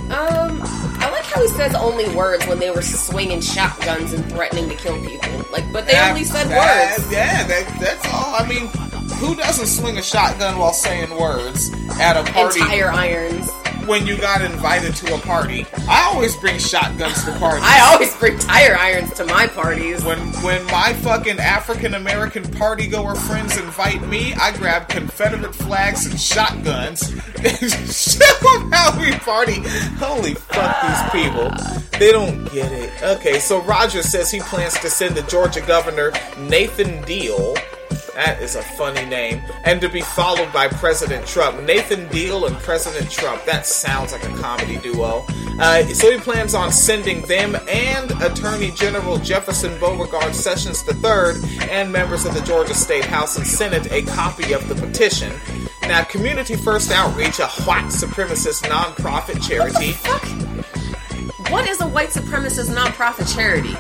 I like how he says only words when they were swinging shotguns and threatening to kill people. But they only said words. Yeah, that's all. I mean, who doesn't swing a shotgun while saying words at a party? And tire irons. When you got invited to a party. I always bring shotguns to parties. I always bring tire irons to my parties. When my fucking African-American party-goer friends invite me, I grab Confederate flags and shotguns and show them how we party. Holy fuck these people. They don't get it. Okay, so Rogers says he plans to send the Georgia governor, Nathan Deal. That is a funny name. And to be followed by President Trump. Nathan Deal and President Trump. That sounds like a comedy duo. So he plans on sending them and Attorney General Jefferson Beauregard Sessions III and members of the Georgia State House and Senate a copy of the petition. Now, Community First Outreach, a white supremacist nonprofit charity. What the fuck? What is a white supremacist nonprofit charity?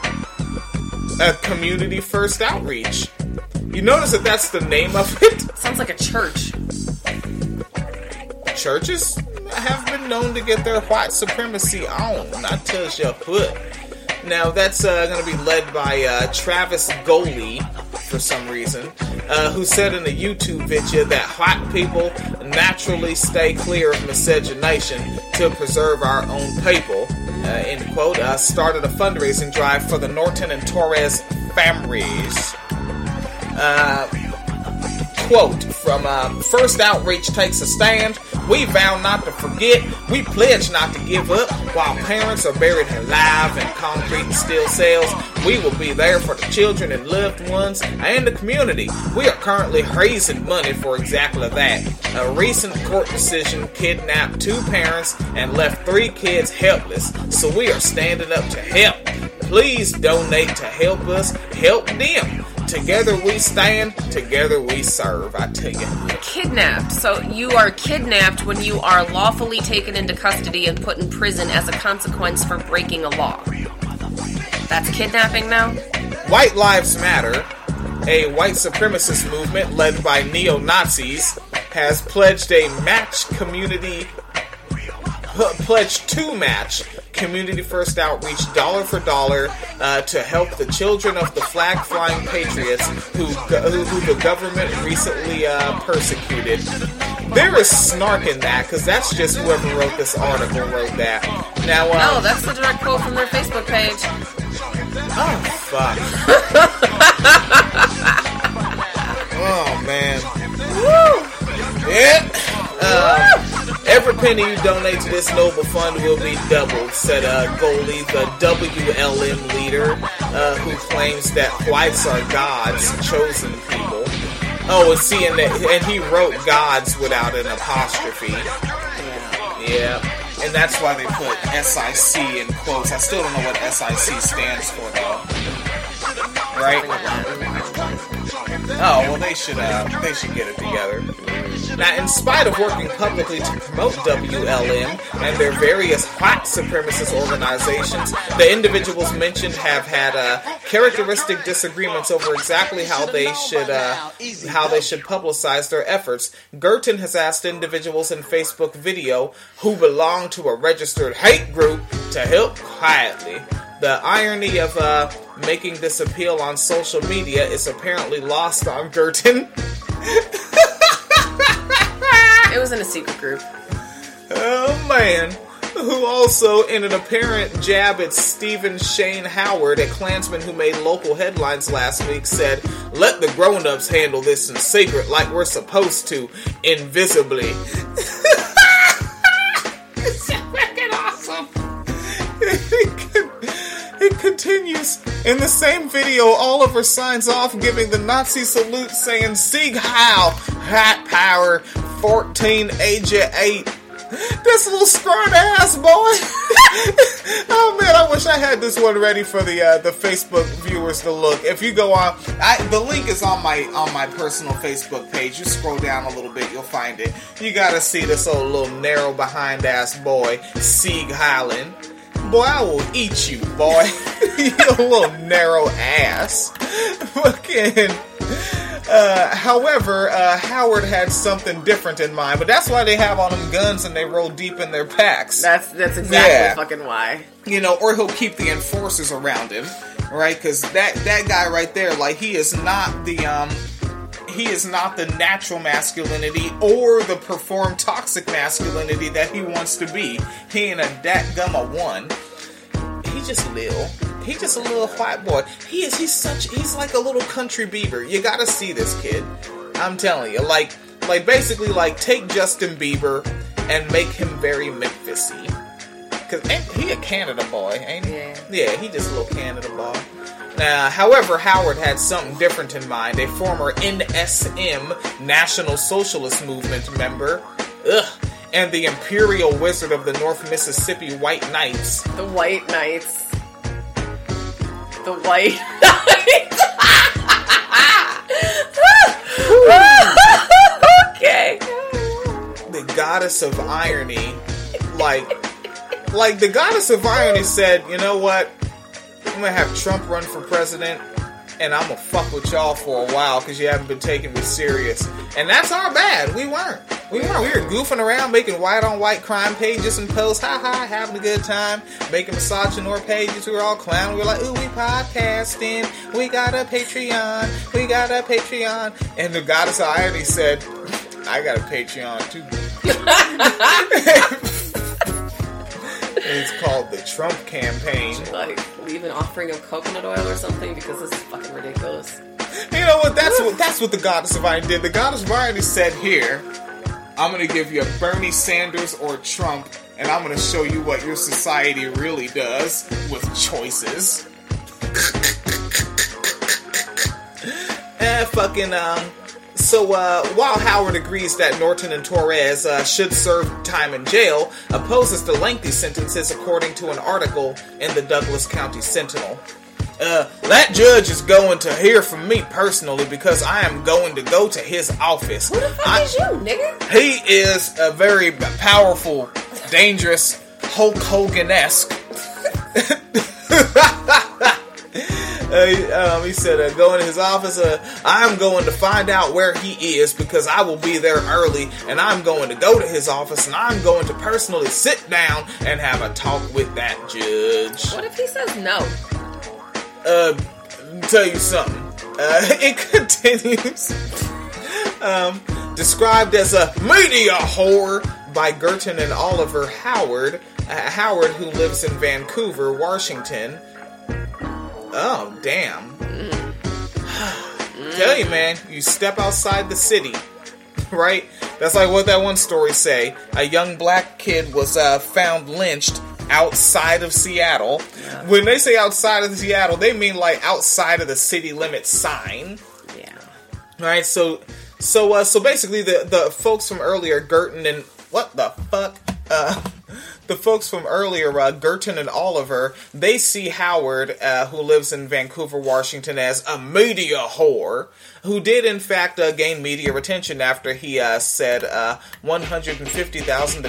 A Community First Outreach. You notice that that's the name of it? Sounds like a church. Churches have been known to get their white supremacy on. I tells you what. Now, that's going to be led by Travis Goley, for some reason, who said in a YouTube video that white people naturally stay clear of miscegenation to preserve our own people, end quote, started a fundraising drive for the Norton and Torres families. quote from First Outreach Takes a Stand. We vow not to forget, we pledge not to give up. While parents are buried alive in concrete and steel cells, we will be there for the children and loved ones and the community. We are currently raising money for exactly that. A recent court decision kidnapped 2 parents and left 3 kids helpless, so we are standing up to help. Please donate to help us help them. Together we stand, together we serve, I tell you. Kidnapped. So you are kidnapped when you are lawfully taken into custody and put in prison as a consequence for breaking a law. That's kidnapping now? White Lives Matter, a white supremacist movement led by neo-Nazis, has pledged to match Community First Outreach dollar for dollar to help the children of the flag-flying patriots who the government recently persecuted. There is snark in that, because that's just whoever wrote this article wrote that. Now, no, that's the direct quote from their Facebook page. Oh, fuck. Oh, man. Woo! Yeah. Every penny you donate to this noble fund will be doubled, said Goldie, the WLM leader, who claims that whites are God's chosen people. Oh, and see, and he wrote gods without an apostrophe. Yeah. And that's why they put SIC in quotes. I still don't know what SIC stands for, though. Right? Oh, well, they should get it together. Now, in spite of working publicly to promote WLM and their various white supremacist organizations, the individuals mentioned have had characteristic disagreements over exactly how they should publicize their efforts. Girton has asked individuals in Facebook video who belong to a registered hate group to help quietly. The irony of making this appeal on social media is apparently lost on Girton. It was in a secret group. Oh, man. Who also, in an apparent jab at Stephen Shane Howard, a Klansman who made local headlines last week, said, "Let the grown-ups handle this in secret like we're supposed to, invisibly." It's fucking awesome. It continues. In the same video, Oliver signs off giving the Nazi salute saying, "Sieg Heil, hot power, 14, age of 8. This little scrawny ass boy. Oh man, I wish I had this one ready for the Facebook viewers to look. If you go on, the link is on my personal Facebook page. You scroll down a little bit, you'll find it. You gotta see this old little narrow behind ass boy, Sieg Heiland. Boy, I will eat you, boy. You little narrow ass. Fucking. However, Howard had something different in mind, but that's why they have all them guns and they roll deep in their packs. That's exactly fucking why. You know, or he'll keep the enforcers around him, right? Because that guy right there, like, he is not the natural masculinity or the performed toxic masculinity that he wants to be. He ain't a dat-gumma one. He's just a little white boy. He's like a little country beaver. You gotta see this kid. I'm telling you. Like basically, like, take Justin Bieber and make him very Memphis-y. Cause he a Canada boy, ain't he? Yeah, he just a little Canada boy. However, Howard had something different in mind. A former NSM, National Socialist Movement member, and the Imperial Wizard of the North Mississippi White Knights. The White Knights. The White Knights. Okay. The Goddess of Irony, like the Goddess of Irony said, you know what? I'm gonna have Trump run for president, and I'm gonna fuck with y'all for a while because you haven't been taking me serious. And that's our bad. We weren't. We were goofing around, making white-on-white crime pages and posts, having a good time, making misogynoir pages. We were all clowning. We were like, ooh, we podcasting. We got a Patreon. And the Goddess of Irony said, I got a Patreon, too. It's called the Trump campaign. Like, leave an offering of coconut oil or something because this is fucking ridiculous. You know what? That's what the Goddess of Iron did. The Goddess of Iron said, here, I'm going to give you a Bernie Sanders or Trump, and I'm going to show you what your society really does with choices. So while Howard agrees that Norton and Torres should serve time in jail, opposes the lengthy sentences according to an article in the Douglas County Sentinel. That judge is going to hear from me personally because I am going to go to his office. Who the fuck is you, nigga? He is a very powerful, dangerous, Hulk Hogan-esque. He said, go into his office. I'm going to find out where he is because I will be there early, and I'm going to go to his office, and I'm going to personally sit down and have a talk with that judge. What if he says no? Tell you something. It continues. Described as a media whore by Gerton and Oliver Howard. Howard, who lives in Vancouver, Washington. Oh, damn. Tell you, man, you step outside the city, right? That's like what that one story say. A young black kid was found lynched outside of Seattle. Yeah. When they say outside of Seattle, they mean like outside of the city limit sign. Yeah. Right? So basically the folks from earlier, Gerton and what the fuck? The folks from earlier, Gerton and Oliver, they see Howard, who lives in Vancouver, Washington, as a media whore, who did in fact gain media attention after he said 150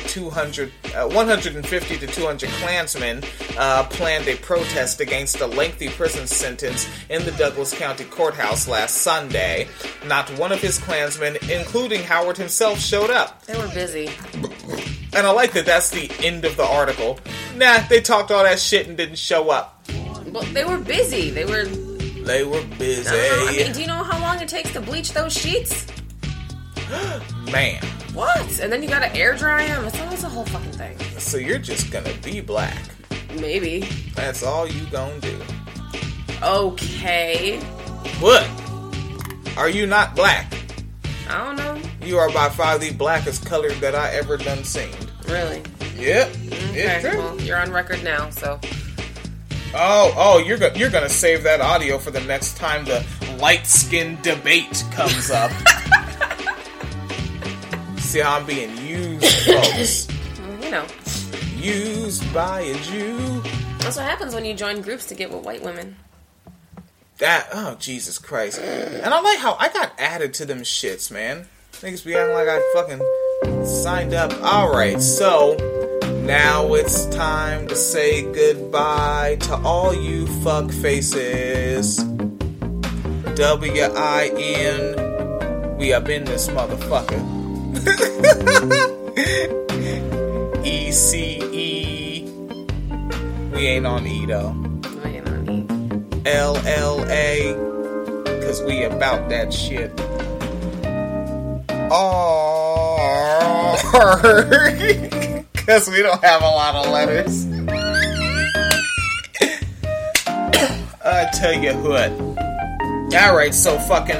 to 200 Klansmen planned a protest against a lengthy prison sentence in the Douglas County Courthouse last Sunday. Not one of his Klansmen, including Howard himself, showed up. They were busy. And I like that that's the end of the article. Nah, they talked all that shit and didn't show up. Well, they were busy. They were busy. I mean, do you know how long it takes to bleach those sheets? Man. What? And then you gotta air dry them? It's always a whole fucking thing. So you're just gonna be black. Maybe. That's all you gonna do. Okay. What? Are you not black? I don't know. You are by far the blackest color that I ever done seen. Really? Yep. Okay. Well, you're on record now, so. Oh, you're gonna save that audio for the next time the light skin debate comes up. See how I'm being used, folks. You know. Used by a Jew. That's what happens when you join groups to get with white women. Oh, Jesus Christ. And I like how I got added to them shits, man. Niggas be acting like I fucking signed up. Alright, so now it's time to say goodbye to all you fuck faces. W-I-N. We up in this motherfucker. E-C-E. We ain't on E though. L-L-A, cause we about that shit. R, cause we don't have a lot of letters. I tell you what. Alright, so fucking,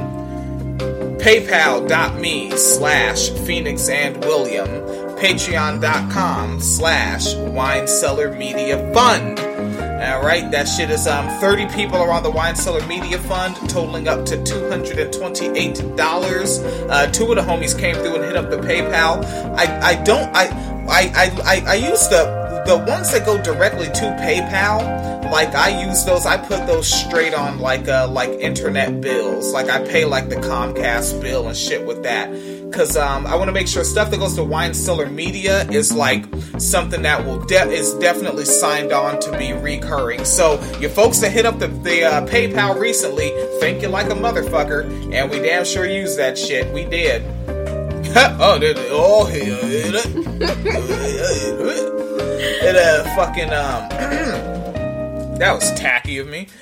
PayPal.me/Phoenix and William, Patreon.com/Wine Cellar Media Fund. Alright, that shit is 30 people are on the Wine Cellar Media Fund, totaling up to $228. Two of the homies came through and hit up the PayPal. I use the ones that go directly to PayPal. Like, I use those, I put those straight on, like internet bills. Like, I pay, like, the Comcast bill and shit with that. Because, I want to make sure stuff that goes to Wine Cellar Media is, like, something that is definitely signed on to be recurring. So, you folks that hit up the PayPal recently, thank you like a motherfucker. And we damn sure used that shit. We did. Fucking, that was tacky of me.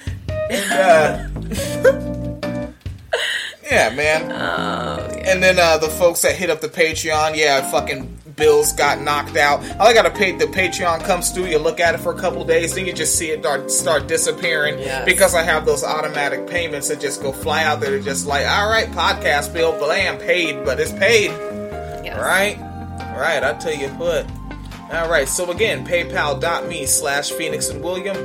Yeah, man. Oh, yeah. And then the folks that hit up the Patreon, yeah, fucking bills got knocked out. All I gotta pay, the Patreon comes through, you look at it for a couple days, then you just see it start disappearing. Yes. Because I have those automatic payments that just go fly out there. They're just like, alright, podcast bill, blam, paid, but it's paid. Yes. Right, I tell you what. Alright, so again, paypal.me/Phoenix and William,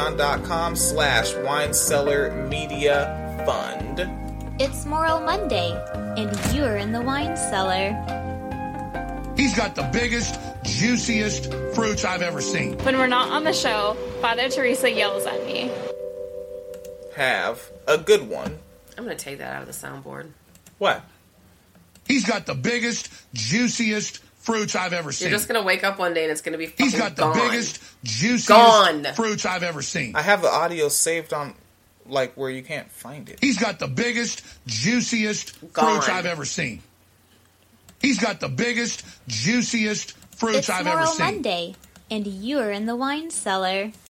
patreon.com/WineCellarMediaFund. It's Moral Monday, and you're in the wine cellar. He's got the biggest, juiciest fruits I've ever seen. When we're not on the show, Father Teresa yells at me. Have a good one. I'm going to take that out of the soundboard. What? He's got the biggest, juiciest fruits I've ever seen. You're just going to wake up one day and it's going to be fucking He's got the gone. biggest, juiciest Gone. fruits I've ever seen. I have the audio saved on, like, where you can't find it. He's got the biggest, juiciest Gone. fruits I've ever seen. He's got the biggest, juiciest fruits It's I've ever Moral seen. Monday, and you're in the wine cellar.